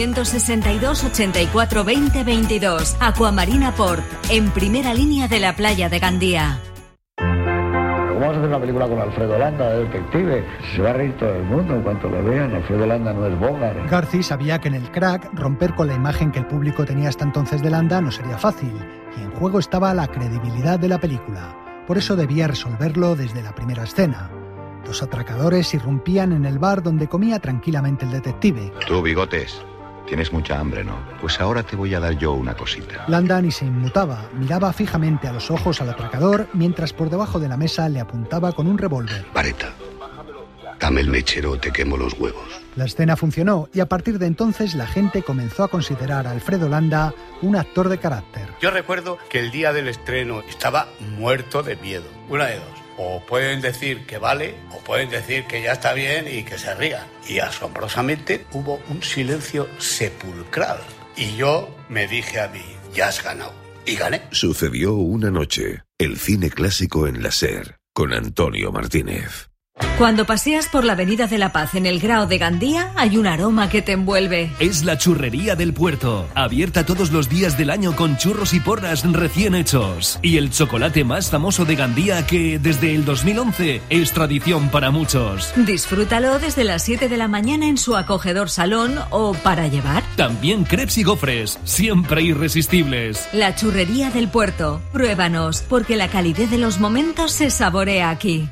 962 84 20 22. Aquamarina Port, en primera línea de la playa de Gandía. Vamos a hacer una película con Alfredo Landa, de detective. Se va a reír todo el mundo en cuanto lo vean. Alfredo Landa no es Bogart. Garci sabía que en el Crack romper con la imagen que el público tenía hasta entonces de Landa no sería fácil, y en juego estaba la credibilidad de la película. Por eso debía resolverlo desde la primera escena. Dos atracadores irrumpían en el bar donde comía tranquilamente el detective. Tú, Bigotes, tienes mucha hambre, ¿no? Pues ahora te voy a dar yo una cosita. Landa ni se inmutaba, miraba fijamente a los ojos al atracador, mientras por debajo de la mesa le apuntaba con un revólver. Vareta, dame el mechero o te quemo los huevos. La escena funcionó y a partir de entonces la gente comenzó a considerar a Alfredo Landa un actor de carácter. Yo recuerdo que el día del estreno estaba muerto de miedo. Una de dos. O pueden decir que vale, o pueden decir que ya está bien y que se rían. Y asombrosamente hubo un silencio sepulcral. Y yo me dije a mí, ya has ganado. Y gané. Sucedió una noche. El cine clásico en la SER, con Antonio Martínez. Cuando paseas por la Avenida de la Paz en el Grao de Gandía, hay un aroma que te envuelve. Es la Churrería del Puerto, abierta todos los días del año con churros y porras recién hechos. Y el chocolate más famoso de Gandía que, desde el 2011, es tradición para muchos. Disfrútalo desde las 7 de la mañana en su acogedor salón o para llevar. También crepes y gofres, siempre irresistibles. La Churrería del Puerto. Pruébanos, porque la calidez de los momentos se saborea aquí.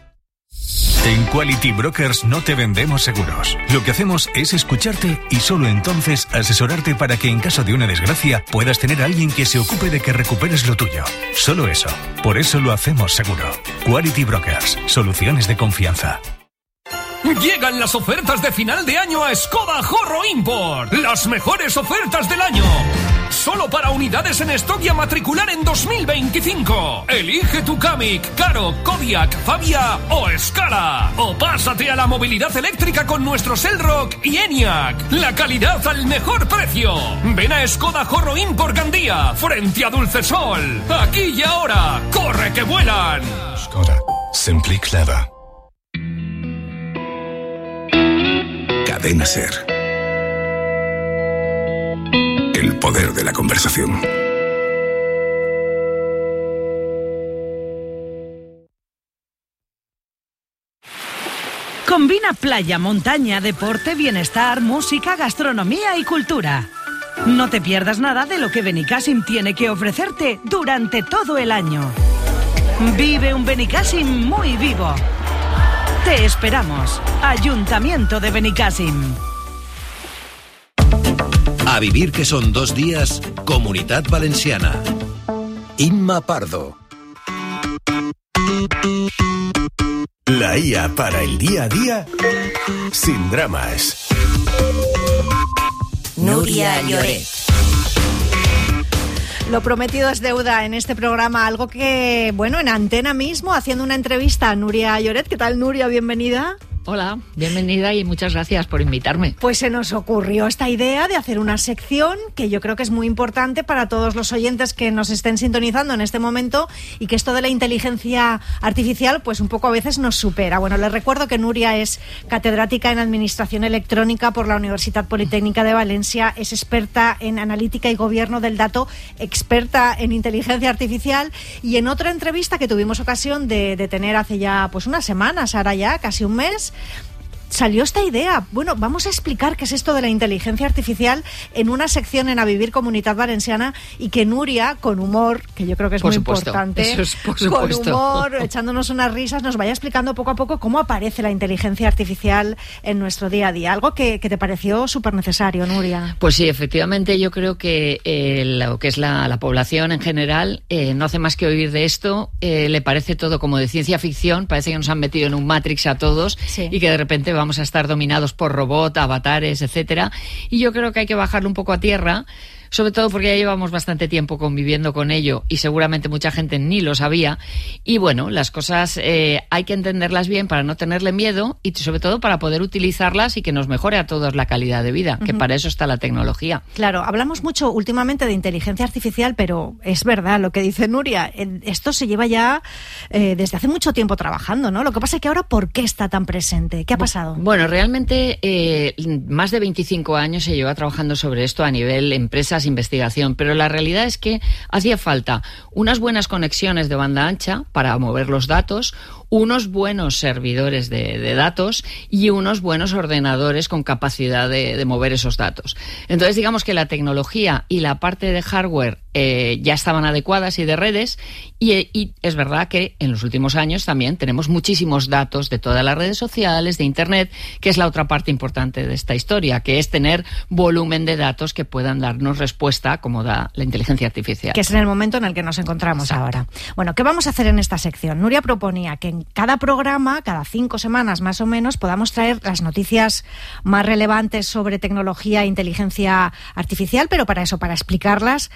En Quality Brokers no te vendemos seguros. Lo que hacemos es escucharte y solo entonces asesorarte para que en caso de una desgracia puedas tener a alguien que se ocupe de que recuperes lo tuyo. Solo eso. Por eso lo hacemos seguro. Quality Brokers. Soluciones de confianza. Llegan las ofertas de final de año a Skoda Horro Import. Las mejores ofertas del año. Solo para unidades en stock y a matricular en 2025. Elige tu Kamiq, Karo, Kodiaq, Fabia o Scala. O pásate a la movilidad eléctrica con nuestros Elrock y Enyaq. La calidad al mejor precio. Ven a Skoda Horro Import Gandía, frente a Dulcesol. Aquí y ahora. ¡Corre que vuelan! Skoda. Simply clever. Cadena SER. El poder de la conversación. Combina playa, montaña, deporte, bienestar, música, gastronomía y cultura. No te pierdas nada de lo que Benicassim tiene que ofrecerte durante todo el año. Vive un Benicassim muy vivo. Te esperamos. Ayuntamiento de Benicassim. A vivir que son 2 días, Comunitat Valenciana. Inma Pardo. La IA para el día a día, sin dramas. Núria Lloret. Lo prometido es deuda en este programa, algo que, bueno, en Antena mismo, haciendo una entrevista a Núria Lloret. ¿Qué tal, Núria? Bienvenida. Hola, bienvenida y muchas gracias por invitarme. Pues se nos ocurrió esta idea de hacer una sección que yo creo que es muy importante para todos los oyentes que nos estén sintonizando en este momento y que esto de la inteligencia artificial pues un poco a veces nos supera. Bueno, les recuerdo que Núria es catedrática en Administración Electrónica por la Universitat Politécnica de Valencia, es experta en analítica y gobierno del dato, experta en inteligencia artificial, y en otra entrevista que tuvimos ocasión de tener hace ya pues unas semanas, ahora ya casi un mes, salió esta idea. Bueno, vamos a explicar qué es esto de la inteligencia artificial en una sección en A Vivir Comunitat Valenciana, y que Núria, con humor, que yo creo que es muy importante, eso es, por supuesto, con humor, echándonos unas risas, nos vaya explicando poco a poco cómo aparece la inteligencia artificial en nuestro día a día. Algo que te pareció súper necesario, Núria. Pues sí, efectivamente, yo creo que lo que es la población en general no hace más que oír de esto, le parece todo como de ciencia ficción, parece que nos han metido en un Matrix a todos, sí, y que de repente vamos a estar dominados por robots, avatares, etcétera. Y yo creo que hay que bajarlo un poco a tierra, sobre todo porque ya llevamos bastante tiempo conviviendo con ello y seguramente mucha gente ni lo sabía. Y bueno, las cosas hay que entenderlas bien para no tenerle miedo y sobre todo para poder utilizarlas y que nos mejore a todos la calidad de vida, que para eso está la tecnología. Claro, hablamos mucho últimamente de inteligencia artificial, pero es verdad lo que dice Núria, esto se lleva ya desde hace mucho tiempo trabajando, ¿no? Lo que pasa es que ahora, ¿por qué está tan presente? ¿Qué ha pasado? Bueno, realmente más de 25 años se lleva trabajando sobre esto a nivel empresas, investigación, pero la realidad es que hacía falta unas buenas conexiones de banda ancha para mover los datos, unos buenos servidores de datos y unos buenos ordenadores con capacidad de mover esos datos. Entonces, digamos que la tecnología y la parte de hardware ya estaban adecuadas y de redes, y es verdad que en los últimos años también tenemos muchísimos datos de todas las redes sociales, de Internet, que es la otra parte importante de esta historia, que es tener volumen de datos que puedan darnos respuesta como da la inteligencia artificial. Que es en el momento en el que nos encontramos. Exacto. Ahora. Bueno, ¿qué vamos a hacer en esta sección? Núria proponía que en cada programa, cada 5 semanas más o menos, podamos traer las noticias más relevantes sobre tecnología e inteligencia artificial, pero para eso, para explicarlas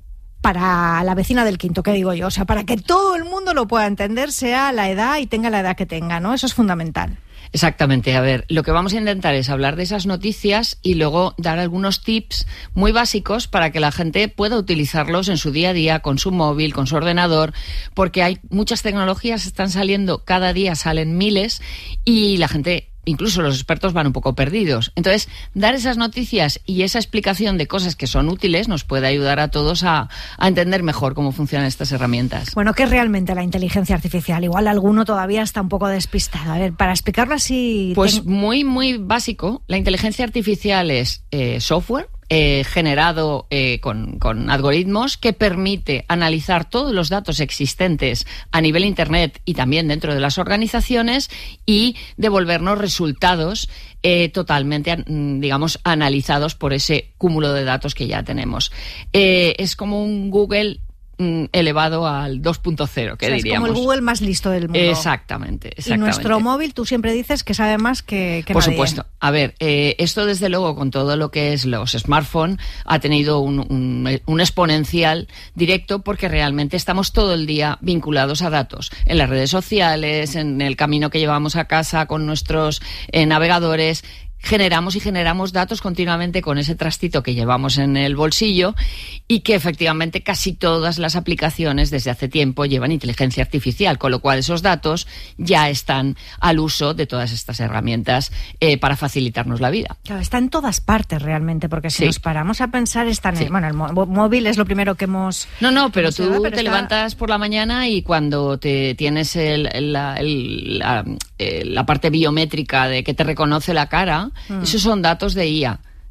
para la vecina del quinto, que digo yo, o sea, para que todo el mundo lo pueda entender, sea la edad y tenga la edad que tenga, ¿no? Eso es fundamental. Exactamente. A ver, lo que vamos a intentar es hablar de esas noticias y luego dar algunos tips muy básicos para que la gente pueda utilizarlos en su día a día, con su móvil, con su ordenador, porque hay muchas tecnologías, están saliendo, cada día salen miles, y la gente, incluso los expertos, van un poco perdidos. Entonces, dar esas noticias y esa explicación de cosas que son útiles nos puede ayudar a todos a entender mejor cómo funcionan estas herramientas. Bueno, ¿qué es realmente la inteligencia artificial? Igual alguno todavía está un poco despistado. A ver, para explicarlo así... Pues muy, muy básico. La inteligencia artificial es software generado con algoritmos que permite analizar todos los datos existentes a nivel Internet y también dentro de las organizaciones y devolvernos resultados totalmente, digamos, analizados por ese cúmulo de datos que ya tenemos. Es como un Google elevado al 2.0, que diríamos. Es como el Google más listo del mundo. Exactamente. Y nuestro móvil, tú siempre dices que sabe más que por nadie. Supuesto. A ver, esto desde luego, con todo lo que es los smartphones, ha tenido un exponencial directo, porque realmente estamos todo el día vinculados a datos, en las redes sociales, en el camino que llevamos a casa con nuestros navegadores. Generamos datos continuamente con ese trastito que llevamos en el bolsillo, y que efectivamente casi todas las aplicaciones desde hace tiempo llevan inteligencia artificial, con lo cual esos datos ya están al uso de todas estas herramientas para facilitarnos la vida. Claro, está en todas partes realmente, porque si nos paramos a pensar, está en el móvil es lo primero que hemos... No, pero tú te levantas por la mañana y cuando te tienes la parte biométrica de que te reconoce la cara, esos son datos de IA.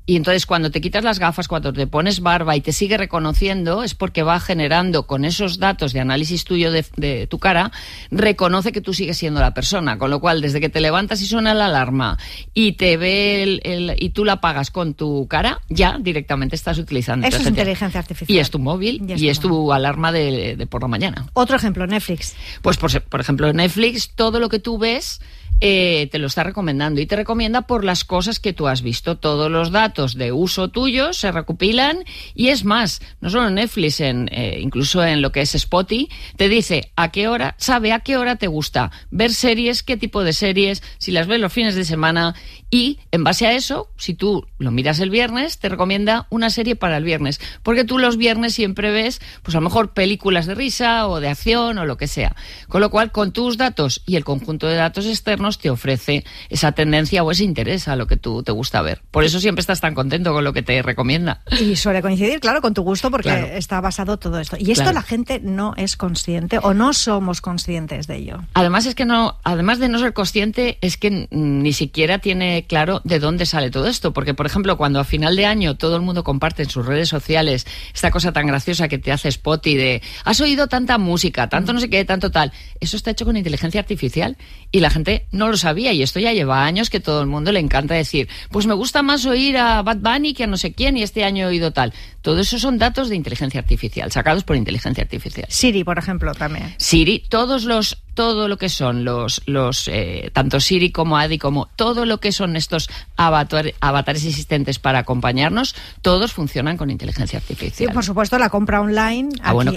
Y entonces cuando te quitas las gafas, cuando te pones barba y te sigue reconociendo, es porque va generando con esos datos de análisis tuyo de tu cara, reconoce que tú sigues siendo la persona. Con lo cual, desde que te levantas y suena la alarma y te ve y tú la apagas con tu cara, ya directamente estás utilizando. Eso es inteligencia artificial. Y es tu móvil y es tu alarma de por la mañana. Otro ejemplo, Netflix. Pues por ejemplo, Netflix, todo lo que tú ves te lo está recomendando y te recomienda por las cosas que tú has visto. Todos los datos de uso tuyos se recopilan y es más, no solo en Netflix, incluso en lo que es Spotify, te dice sabe a qué hora te gusta ver series, qué tipo de series, si las ves los fines de semana, y en base a eso, si tú lo miras el viernes, te recomienda una serie para el viernes, porque tú los viernes siempre ves, pues a lo mejor películas de risa o de acción o lo que sea. Con lo cual, con tus datos y el conjunto de datos externos te ofrece esa tendencia o ese interés a lo que tú te gusta ver. Por eso siempre estás tan contento con lo que te recomienda. Y suele coincidir, claro, con tu gusto, porque está basado todo esto. Y esto la gente no es consciente o no somos conscientes de ello. Además de no ser consciente, es que ni siquiera tiene claro de dónde sale todo esto. Porque, por ejemplo, cuando a final de año todo el mundo comparte en sus redes sociales esta cosa tan graciosa que te hace Spotify de has oído tanta música, tanto no sé qué, tanto tal, eso está hecho con inteligencia artificial y la gente no lo sabía, y esto ya lleva años que todo el mundo le encanta decir, pues me gusta más oír a Bad Bunny que a no sé quién y este año he oído tal. Todo eso son datos de inteligencia artificial, sacados por inteligencia artificial. Siri, por ejemplo, también. Siri, todo lo que son los tanto Siri como Adi, como todo lo que son estos avatares existentes para acompañarnos, todos funcionan con inteligencia artificial. Sí, por supuesto, la compra online,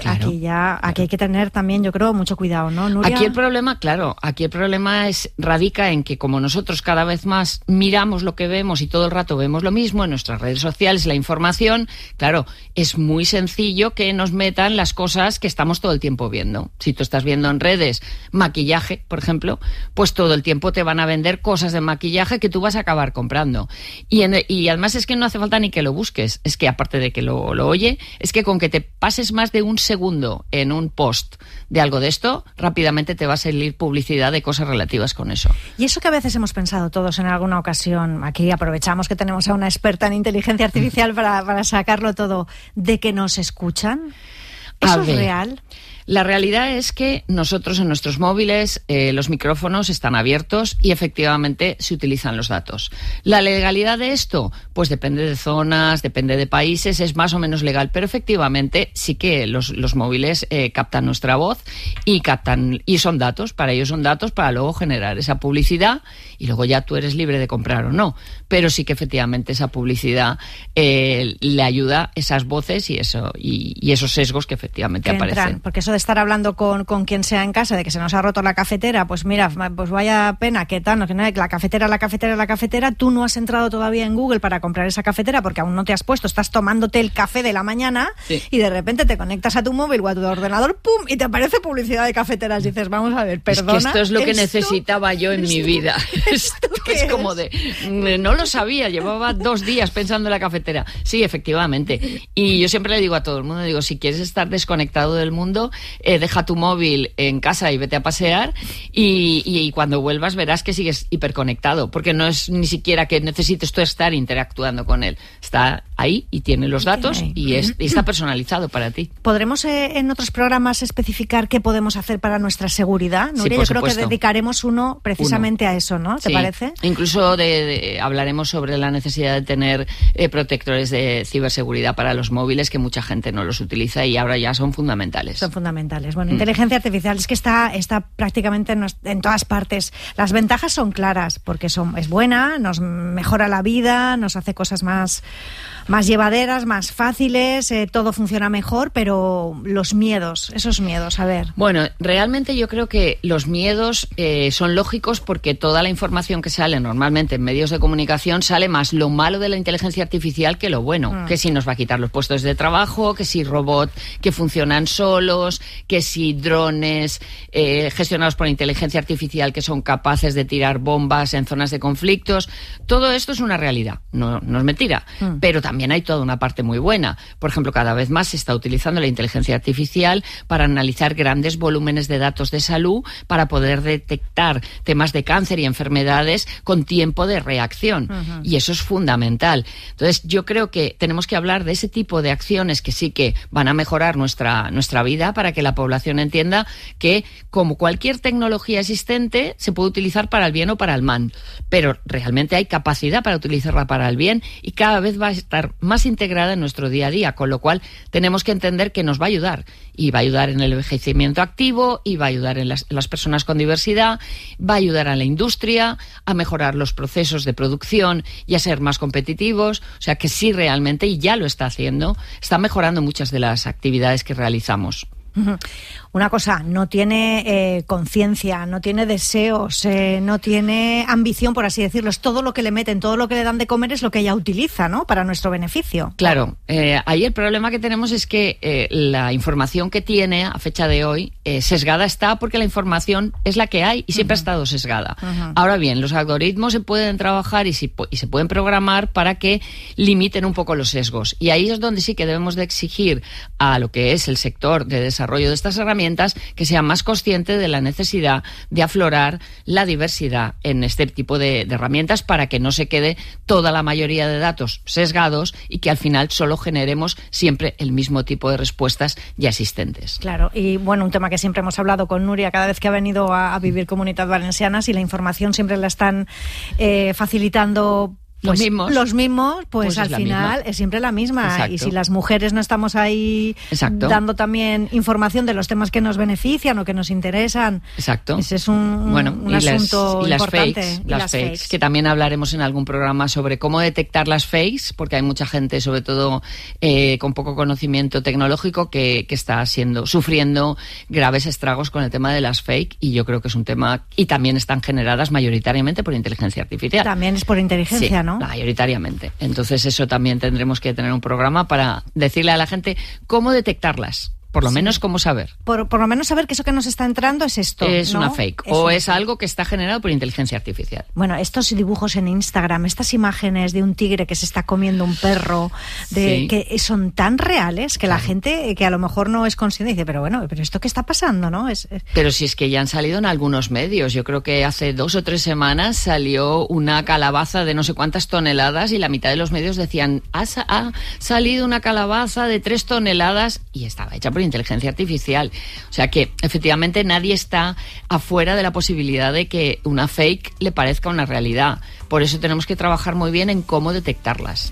aquí hay que tener también, yo creo, mucho cuidado, ¿no, Nuria? Aquí el problema radica en que como nosotros cada vez más miramos lo que vemos y todo el rato vemos lo mismo en nuestras redes sociales, la información, claro, es muy sencillo que nos metan las cosas que estamos todo el tiempo viendo. Si tú estás viendo en redes maquillaje, por ejemplo, pues todo el tiempo te van a vender cosas de maquillaje que tú vas a acabar comprando. Y además es que no hace falta ni que lo busques, es que aparte de que lo oye, es que con que te pases más de un segundo en un post de algo de esto, rápidamente te va a salir publicidad de cosas relativas con eso. Y eso que a veces hemos pensado todos en alguna ocasión, aquí aprovechamos que tenemos a una experta en inteligencia artificial para sacarlo todo, de que nos escuchan. ¿Eso es real? La realidad es que nosotros en nuestros móviles los micrófonos están abiertos y efectivamente se utilizan los datos. La legalidad de esto, pues depende de zonas, depende de países, es más o menos legal, pero efectivamente sí que los móviles captan nuestra voz y son datos, para ellos son datos para luego generar esa publicidad y luego ya tú eres libre de comprar o no. Pero sí que efectivamente esa publicidad le ayuda esas voces y esos sesgos que efectivamente aparecen. Porque eso de estar hablando con quien sea en casa de que se nos ha roto la cafetera, pues mira, pues vaya pena, que tal, no, que la cafetera, tú no has entrado todavía en Google para comprar esa cafetera porque aún no te has puesto, estás tomándote el café de la mañana y de repente te conectas a tu móvil o a tu ordenador, ¡pum!, y te aparece publicidad de cafeteras. Y dices, vamos a ver, perdona. Es que esto es lo que necesitaba yo en mi vida. Esto es como no lo sabía, llevaba 2 días pensando en la cafetera. Sí, efectivamente. Y yo siempre le digo a todo el mundo, digo, si quieres estar desconectado del mundo, deja tu móvil en casa y vete a pasear y cuando vuelvas verás que sigues hiperconectado, porque no es ni siquiera que necesites tú estar interactuando con él. Está ahí y tiene los datos y está personalizado para ti. ¿Podremos en otros programas especificar qué podemos hacer para nuestra seguridad? Nuria, sí, yo creo que dedicaremos uno precisamente a eso, ¿no? ¿Te parece? Incluso hablaremos sobre la necesidad de tener protectores de ciberseguridad para los móviles, que mucha gente no los utiliza y ahora ya son fundamentales. Son fundamentales. Bueno, inteligencia artificial es que está prácticamente en todas partes. Las ventajas son claras, porque es buena, nos mejora la vida, nos hace cosas más llevaderas, más fáciles, todo funciona mejor, pero esos miedos, a ver. Bueno, realmente yo creo que los miedos son lógicos porque toda la información que sale normalmente en medios de comunicación sale más lo malo de la inteligencia artificial que lo bueno. Que si nos va a quitar los puestos de trabajo, que si robots que funcionan solos, que si drones gestionados por inteligencia artificial que son capaces de tirar bombas en zonas de conflictos. Todo esto es una realidad, no es mentira, pero también también hay toda una parte muy buena. Por ejemplo, cada vez más se está utilizando la inteligencia artificial para analizar grandes volúmenes de datos de salud para poder detectar temas de cáncer y enfermedades con tiempo de reacción. Y eso es fundamental. Entonces, yo creo que tenemos que hablar de ese tipo de acciones que sí que van a mejorar nuestra vida para que la población entienda que, como cualquier tecnología existente, se puede utilizar para el bien o para el mal. Pero realmente hay capacidad para utilizarla para el bien y cada vez va a estar más integrada en nuestro día a día, con lo cual tenemos que entender que nos va a ayudar. Y va a ayudar en el envejecimiento activo, y va a ayudar en las personas con diversidad, va a ayudar a la industria, a mejorar los procesos de producción y a ser más competitivos. O sea que sí, realmente, y ya lo está haciendo, está mejorando muchas de las actividades que realizamos. Una cosa, no tiene conciencia, no tiene deseos, no tiene ambición, por así decirlo. Es todo lo que le meten, todo lo que le dan de comer es lo que ella utiliza, ¿no?, para nuestro beneficio. Claro, ahí el problema que tenemos es que la información que tiene a fecha de hoy sesgada está, porque la información es la que hay y siempre ha estado sesgada. Ahora bien, los algoritmos se pueden trabajar y se pueden programar para que limiten un poco los sesgos. Y ahí es donde sí que debemos de exigir a lo que es el sector de desarrollo de estas herramientas que sea más consciente de la necesidad de aflorar la diversidad en este tipo de herramientas, para que no se quede toda la mayoría de datos sesgados y que al final solo generemos siempre el mismo tipo de respuestas ya existentes. Claro, y bueno, un tema que siempre hemos hablado con Nuria cada vez que ha venido a vivir Comunitat Valenciana, si la información siempre la están facilitando los mismos, pues al final es siempre la misma. Exacto. Y si las mujeres no estamos ahí dando también información de los temas que nos benefician o que nos interesan, ese es un asunto importante. Las fakes, que también hablaremos en algún programa sobre cómo detectar las fakes, porque hay mucha gente, sobre todo con poco conocimiento tecnológico, que está sufriendo graves estragos con el tema de las fake, y yo creo que es un tema, y también están generadas mayoritariamente por inteligencia artificial. También es por inteligencia, ¿no? Mayoritariamente. Entonces eso también tendremos que tener un programa para decirle a la gente cómo detectarlas. Por lo menos cómo saber. Por lo menos saber que eso que nos está entrando es esto, es ¿no? una fake, o es algo que está generado por inteligencia artificial. Bueno, estos dibujos en Instagram, estas imágenes de un tigre que se está comiendo un perro, que son tan reales que la gente que a lo mejor no es consciente dice, pero ¿esto qué está pasando, no? Pero si es que ya han salido en algunos medios. Yo creo que hace 2 o 3 semanas salió una calabaza de no sé cuántas toneladas y la mitad de los medios decían, ha salido una calabaza de 3 toneladas y estaba hecha por inteligencia artificial. O sea que efectivamente nadie está afuera de la posibilidad de que una fake le parezca una realidad. Por eso tenemos que trabajar muy bien en cómo detectarlas.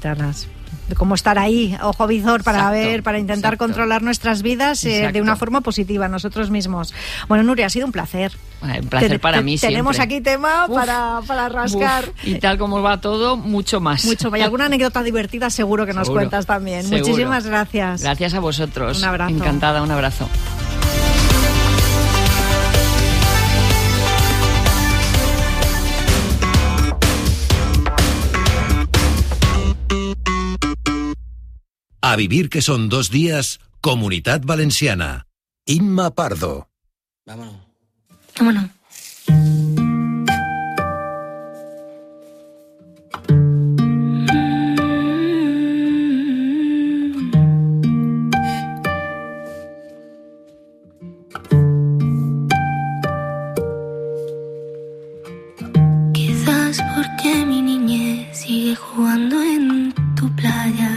Cómo estar ahí, ojo visor, para intentar controlar nuestras vidas de una forma positiva, nosotros mismos. Bueno, Nuria, ha sido un placer. Un placer para mí siempre. Tenemos aquí tema para rascar. Y tal como va todo, mucho más. Y alguna anécdota divertida seguro que nos cuentas también. Seguro. Muchísimas gracias. Gracias a vosotros. Un abrazo. Encantada, un abrazo. A vivir, que son 2 días, Comunitat Valenciana. Inma Pardo. Vámonos. Quizás porque mi niñez sigue jugando en tu playa.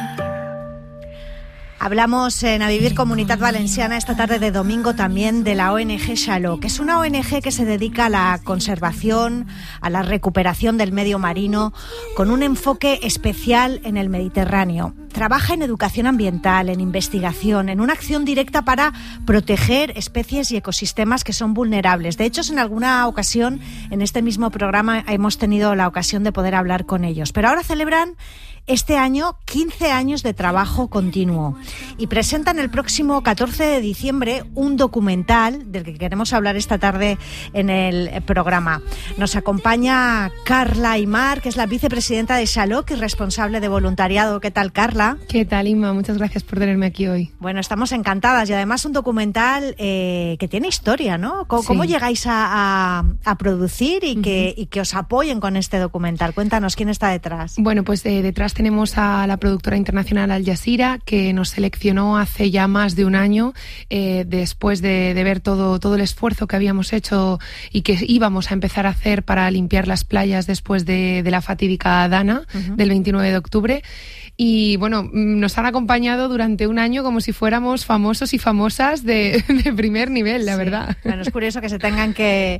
Hablamos en A Vivir Comunitat Valenciana esta tarde de domingo también de la ONG Xaló, que es una ONG que se dedica a la conservación, a la recuperación del medio marino, con un enfoque especial en el Mediterráneo. Trabaja en educación ambiental, en investigación, en una acción directa para proteger especies y ecosistemas que son vulnerables. De hecho, en alguna ocasión en este mismo programa hemos tenido la ocasión de poder hablar con ellos. Pero ahora celebran este año 15 años de trabajo continuo y presentan el próximo 14 de diciembre un documental del que queremos hablar esta tarde en el programa. Nos acompaña Carla Aymar, que es la vicepresidenta de Xaló y responsable de voluntariado. ¿Qué tal, Carla? Carla. ¿Qué tal, Inma? Muchas gracias por tenerme aquí hoy. Bueno, estamos encantadas y además un documental que tiene historia, ¿no? ¿Cómo llegáis a producir y que os apoyen con este documental? Cuéntanos, ¿quién está detrás? Bueno, pues detrás tenemos a la productora internacional Al Jazeera, que nos seleccionó hace ya más de un año, después de ver todo el esfuerzo que habíamos hecho y que íbamos a empezar a hacer para limpiar las playas después de la fatídica Dana del 29 de octubre. Y bueno, nos han acompañado durante un año como si fuéramos famosos y famosas de primer nivel, la verdad. Bueno, es curioso que se tengan que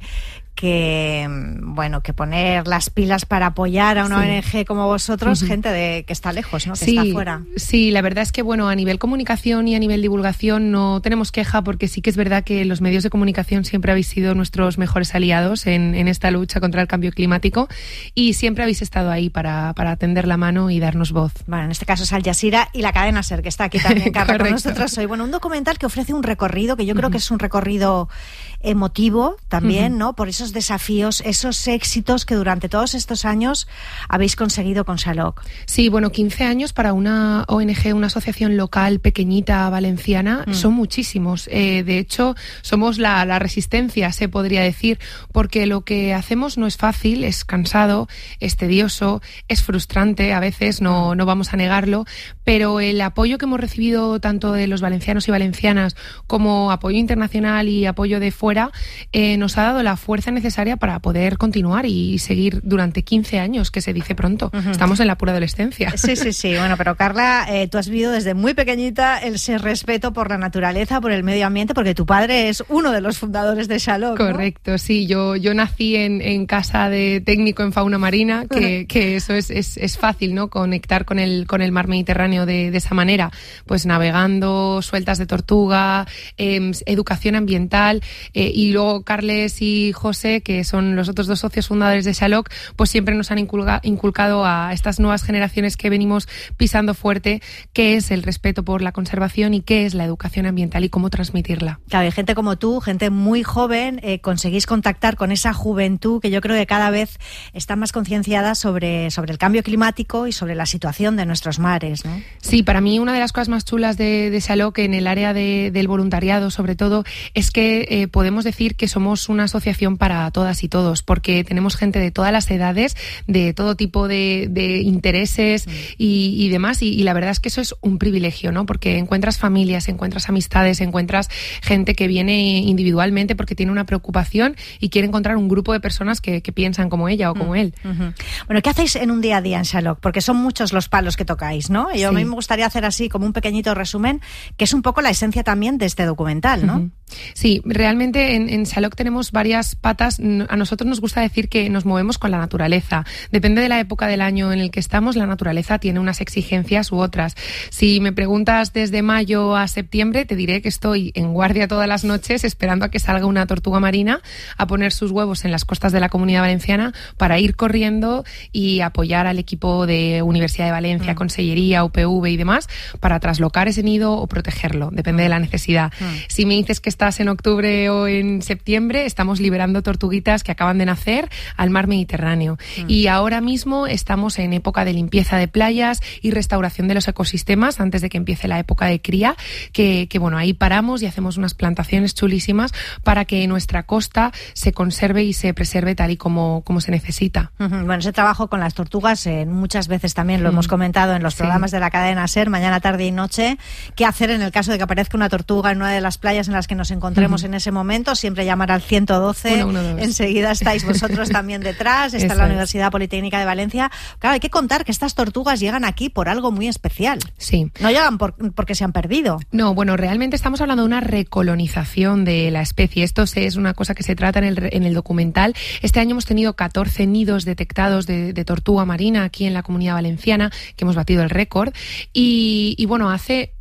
poner las pilas para apoyar a una ONG como vosotros, gente que está lejos, ¿no? Que está fuera. Sí, la verdad es que bueno, a nivel comunicación y a nivel divulgación no tenemos queja, porque sí que es verdad que los medios de comunicación siempre habéis sido nuestros mejores aliados en esta lucha contra el cambio climático y siempre habéis estado ahí para tender la mano y darnos voz. Bueno, en este caso es Al Jazeera y la cadena SER, que está aquí también, Carla, con nosotros hoy. Bueno, un documental que ofrece un recorrido, que yo creo que es un recorrido emotivo también, ¿no? Por esos desafíos, esos éxitos que durante todos estos años habéis conseguido con Xaloc. Sí, bueno, 15 años para una ONG, una asociación local pequeñita valenciana, son muchísimos. De hecho, somos la resistencia, se podría decir, porque lo que hacemos no es fácil, es cansado, es tedioso, es frustrante, a veces no vamos a negarlo, pero el apoyo que hemos recibido tanto de los valencianos y valencianas como apoyo internacional y apoyo de fuera, nos ha dado la fuerza necesaria para poder continuar y seguir durante 15 años, que se dice pronto. Estamos en la pura adolescencia. Sí. Bueno, pero Carla, tú has vivido desde muy pequeñita ese respeto por la naturaleza, por el medio ambiente, porque tu padre es uno de los fundadores de Xaloc, ¿no? Correcto, sí. Yo nací en casa de técnico en fauna marina, que eso es fácil, ¿no? Conectar con el mar Mediterráneo de esa manera, pues navegando, sueltas de tortuga, educación ambiental, y luego Carles y José, que son los otros dos socios fundadores de Xaloc, pues siempre nos han inculcado a estas nuevas generaciones que venimos pisando fuerte qué es el respeto por la conservación y qué es la educación ambiental y cómo transmitirla. Claro, y gente como tú, gente muy joven, conseguís contactar con esa juventud que yo creo que cada vez está más concienciada sobre el cambio climático y sobre la situación de nuestros mares, ¿no? Sí, para mí una de las cosas más chulas de Xaloc en el área del voluntariado, sobre todo, es que podemos decir que somos una asociación para todas y todos, porque tenemos gente de todas las edades, de todo tipo de intereses y demás, y la verdad es que eso es un privilegio, ¿no? Porque encuentras familias, encuentras amistades, encuentras gente que viene individualmente porque tiene una preocupación y quiere encontrar un grupo de personas que piensan como ella o como él. Bueno, ¿qué hacéis en un día a día en Xaloc? Porque son muchos los palos que tocáis, ¿no? A mí me gustaría hacer así como un pequeñito resumen, que es un poco la esencia también de este documental, ¿no? Sí, realmente en Xaloc tenemos varias patas. A nosotros nos gusta decir que nos movemos con la naturaleza. Depende de la época del año en el que estamos, la naturaleza tiene unas exigencias u otras. Si me preguntas desde mayo a septiembre, te diré que estoy en guardia todas las noches esperando a que salga una tortuga marina a poner sus huevos en las costas de la Comunidad Valenciana para ir corriendo y apoyar al equipo de Universidad de Valencia, Consellería, UPV y demás para traslocar ese nido o protegerlo. Depende de la necesidad. Si me dices que estás en octubre o en septiembre, estamos liberando tortuguitas que acaban de nacer al mar Mediterráneo. Y ahora mismo estamos en época de limpieza de playas y restauración de los ecosistemas antes de que empiece la época de cría, que bueno, ahí paramos y hacemos unas plantaciones chulísimas para que nuestra costa se conserve y se preserve tal y como se necesita. Bueno, ese trabajo con las tortugas muchas veces también lo hemos comentado en los programas de la cadena SER, mañana, tarde y noche. ¿Qué hacer en el caso de que aparezca una tortuga en una de las playas en las que nos encontremos en ese momento? Siempre llamar al 112. Enseguida estáis vosotros también detrás. Está la Universidad Politécnica de Valencia. Claro, hay que contar que estas tortugas llegan aquí por algo muy especial. Sí. No llegan porque se han perdido. No, bueno, realmente estamos hablando de una recolonización de la especie. Esto es una cosa que se trata en el documental. Este año hemos tenido 14 nidos detectados de tortuga marina aquí en la Comunidad Valenciana, que hemos batido el récord. Y bueno, hace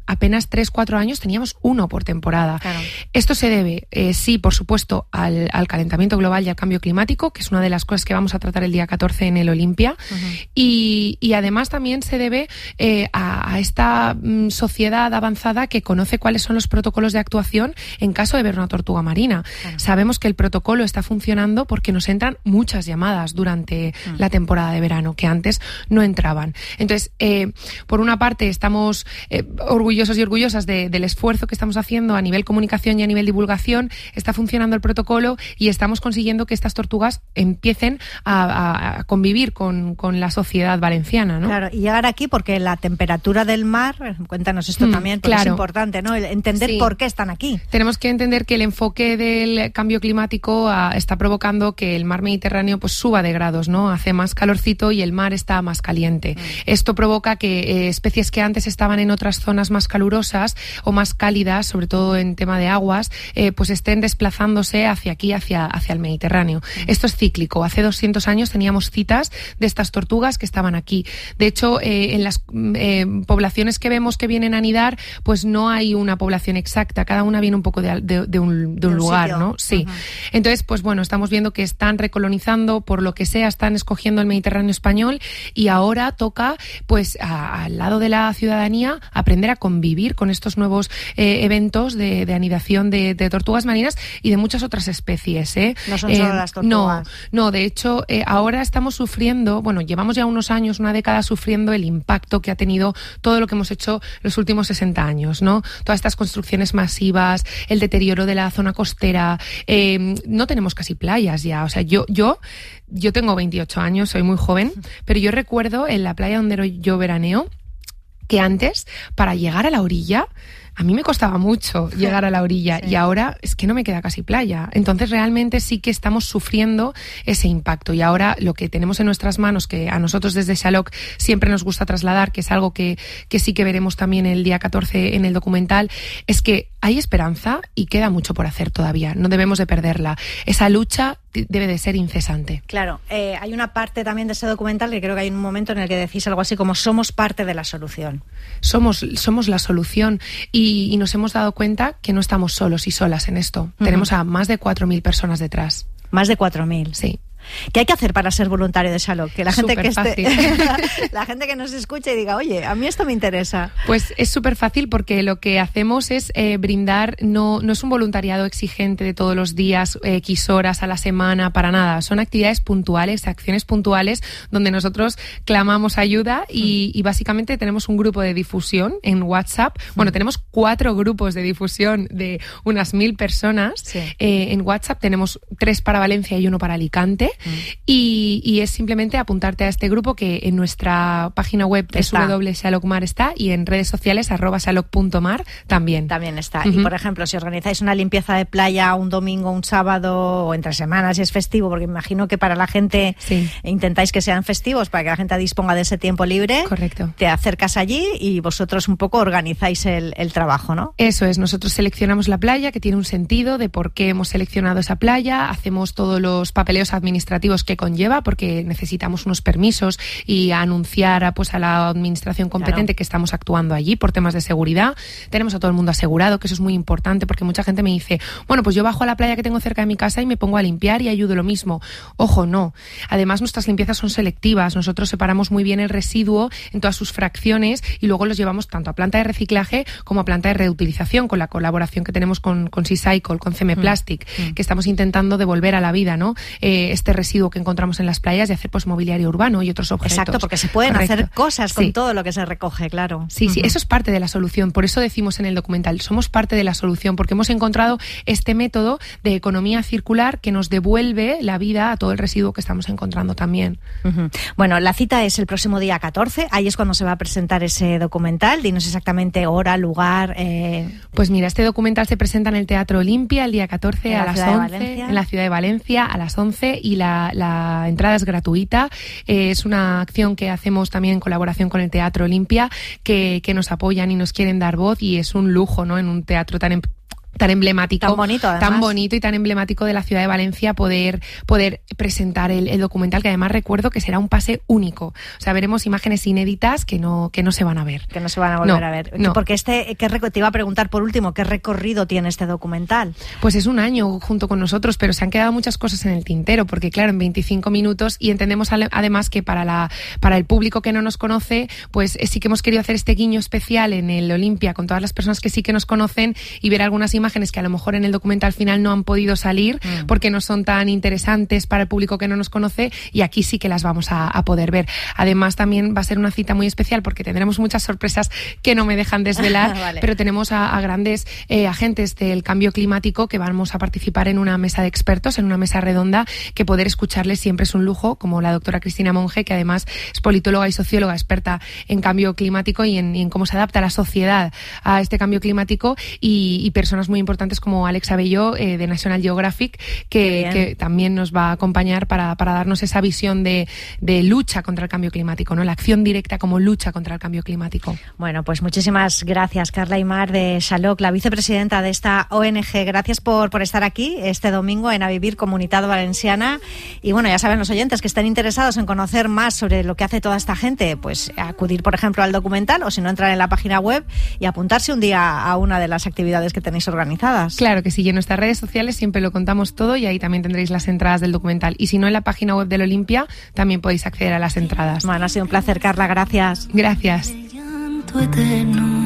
apenas 3-4 años teníamos uno por temporada. Claro. Esto se debe, sí, por supuesto, al calentamiento global y al cambio climático, que es una de las cosas que vamos a tratar el día 14 en el Olimpia, y además también se debe a esta sociedad avanzada que conoce cuáles son los protocolos de actuación en caso de ver una tortuga marina. Claro. Sabemos que el protocolo está funcionando porque nos entran muchas llamadas durante la temporada de verano, que antes no entraban. Entonces, por una parte, estamos orgullosos y orgullosas del esfuerzo que estamos haciendo a nivel comunicación y a nivel divulgación. Está funcionando el protocolo y estamos consiguiendo que estas tortugas empiecen a convivir con la sociedad valenciana, ¿no? Claro, y llegar aquí porque la temperatura del mar, cuéntanos esto también, porque es importante, ¿no? Entender por qué están aquí. Tenemos que entender que el enfoque del cambio climático está provocando que el mar Mediterráneo pues suba de grados, ¿no? Hace más calorcito y el mar está más caliente. Esto provoca que especies que antes estaban en otras zonas más calurosas o más cálidas, sobre todo en tema de aguas, pues estén desplazándose hacia aquí, hacia el Mediterráneo. Esto es cíclico. Hace 200 años teníamos citas de estas tortugas que estaban aquí. De hecho, en las poblaciones que vemos que vienen a anidar, pues no hay una población exacta. Cada una viene un poco de un lugar, sitio, ¿no? Sí. Entonces, pues bueno, estamos viendo que están recolonizando, por lo que sea, están escogiendo el Mediterráneo español y ahora toca, pues, al lado de la ciudadanía, aprender a convivir con estos nuevos eventos de anidación de tortugas marinas y de muchas otras especies. No son solo las tortugas. No, de hecho, ahora estamos sufriendo, bueno, llevamos ya unos años, una década sufriendo el impacto que ha tenido todo lo que hemos hecho los últimos 60 años, ¿no? Todas estas construcciones masivas, el deterioro de la zona costera, no tenemos casi playas ya, o sea, yo tengo 28 años, soy muy joven, pero yo recuerdo en la playa donde yo veraneo que antes, para llegar a la orilla, a mí me costaba mucho llegar a la orilla y ahora es que no me queda casi playa. Entonces realmente sí que estamos sufriendo ese impacto y ahora lo que tenemos en nuestras manos, que a nosotros desde Xaloc siempre nos gusta trasladar, que es algo que sí que veremos también el día 14 en el documental, es que hay esperanza y queda mucho por hacer todavía. No debemos de perderla. Esa lucha debe de ser incesante. Claro, hay una parte también de ese documental que creo que hay un momento en el que decís algo así como somos parte de la solución. Somos la solución y nos hemos dado cuenta que no estamos solos y solas en esto. Tenemos a más de 4.000 personas detrás. Más de 4.000. Sí. ¿Qué hay que hacer para ser voluntario de Xaloc? Que la gente que la gente que nos escuche y diga, oye, a mí esto me interesa. Pues es súper fácil porque lo que hacemos es brindar, no es un voluntariado exigente de todos los días, X horas a la semana, para nada. Son actividades puntuales, acciones puntuales, donde nosotros clamamos ayuda y básicamente tenemos un grupo de difusión en WhatsApp. Bueno, tenemos 4 grupos de difusión de unas 1.000 personas. Sí. En WhatsApp tenemos 3 para Valencia y 1 para Alicante. Y es simplemente apuntarte a este grupo que en nuestra página web www.xalocmar está y en redes sociales @xaloc.mar también. También está. Y por ejemplo, si organizáis una limpieza de playa un domingo, un sábado o entre semanas si es festivo, porque imagino que para la gente intentáis que sean festivos para que la gente disponga de ese tiempo libre. Correcto. Te acercas allí y vosotros un poco organizáis el trabajo, ¿no? Eso es. Nosotros seleccionamos la playa, que tiene un sentido de por qué hemos seleccionado esa playa, hacemos todos los papeleos administrativos que conlleva porque necesitamos unos permisos y anunciar a la administración competente que estamos actuando allí por temas de seguridad. Tenemos a todo el mundo asegurado, que eso es muy importante porque mucha gente me dice, bueno, pues yo bajo a la playa que tengo cerca de mi casa y me pongo a limpiar y ayudo lo mismo. Ojo, no. Además, nuestras limpiezas son selectivas. Nosotros separamos muy bien el residuo en todas sus fracciones y luego los llevamos tanto a planta de reciclaje como a planta de reutilización, con la colaboración que tenemos con Seacycle, con CM Plastic, que estamos intentando devolver a la vida, ¿no? Este residuo que encontramos en las playas y hacer mobiliario urbano y otros objetos. Exacto, porque se pueden hacer cosas con todo lo que se recoge, claro. Sí, eso es parte de la solución. Por eso decimos en el documental, somos parte de la solución, porque hemos encontrado este método de economía circular que nos devuelve la vida a todo el residuo que estamos encontrando también. Bueno, la cita es el próximo día 14, ahí es cuando se va a presentar ese documental. Dinos exactamente hora, lugar. Pues mira, este documental se presenta en el Teatro Olimpia el día 14 a las 11, en la ciudad de Valencia a las 11 y la entrada es gratuita. Es una acción que hacemos también en colaboración con el Teatro Olimpia, que nos apoyan y nos quieren dar voz y es un lujo, ¿no? En un teatro tan tan emblemático, tan bonito y tan emblemático de la ciudad de Valencia poder presentar el documental, que además recuerdo que será un pase único. O sea, veremos imágenes inéditas que no se van a ver. Que no se van a volver a ver. No. Porque te iba a preguntar por último, ¿qué recorrido tiene este documental? Pues es un año junto con nosotros, pero se han quedado muchas cosas en el tintero, porque claro, en 25 minutos, y entendemos además que para el público que no nos conoce, pues sí que hemos querido hacer este guiño especial en el Olimpia con todas las personas que sí que nos conocen y ver algunas imágenes que a lo mejor en el documental final no han podido salir porque no son tan interesantes para el público que no nos conoce, y aquí sí que las vamos a poder ver. Además también va a ser una cita muy especial porque tendremos muchas sorpresas que no me dejan desvelar, vale. Pero tenemos a grandes agentes del cambio climático que vamos a participar en una mesa de expertos, en una mesa redonda, que poder escucharles siempre es un lujo, como la doctora Cristina Monge, que además es politóloga y socióloga experta en cambio climático y en cómo se adapta la sociedad a este cambio climático, y personas muy importantes como Alex Abelló de National Geographic, que también nos va a acompañar para darnos esa visión de lucha contra el cambio climático, ¿no? La acción directa como lucha contra el cambio climático. Bueno, pues muchísimas gracias, Carla Aymar de Xaloc, la vicepresidenta de esta ONG. Gracias por estar aquí este domingo en A Vivir Comunitat Valenciana. Y bueno, ya saben los oyentes que estén interesados en conocer más sobre lo que hace toda esta gente, pues acudir, por ejemplo, al documental, o si no, entrar en la página web y apuntarse un día a una de las actividades que tenéis organizadas. Claro que sí, y en nuestras redes sociales siempre lo contamos todo, y ahí también tendréis las entradas del documental. Y si no, en la página web del Olimpia también podéis acceder a las entradas. Bueno, ha sido un placer, Carla, gracias. Gracias. Eterno.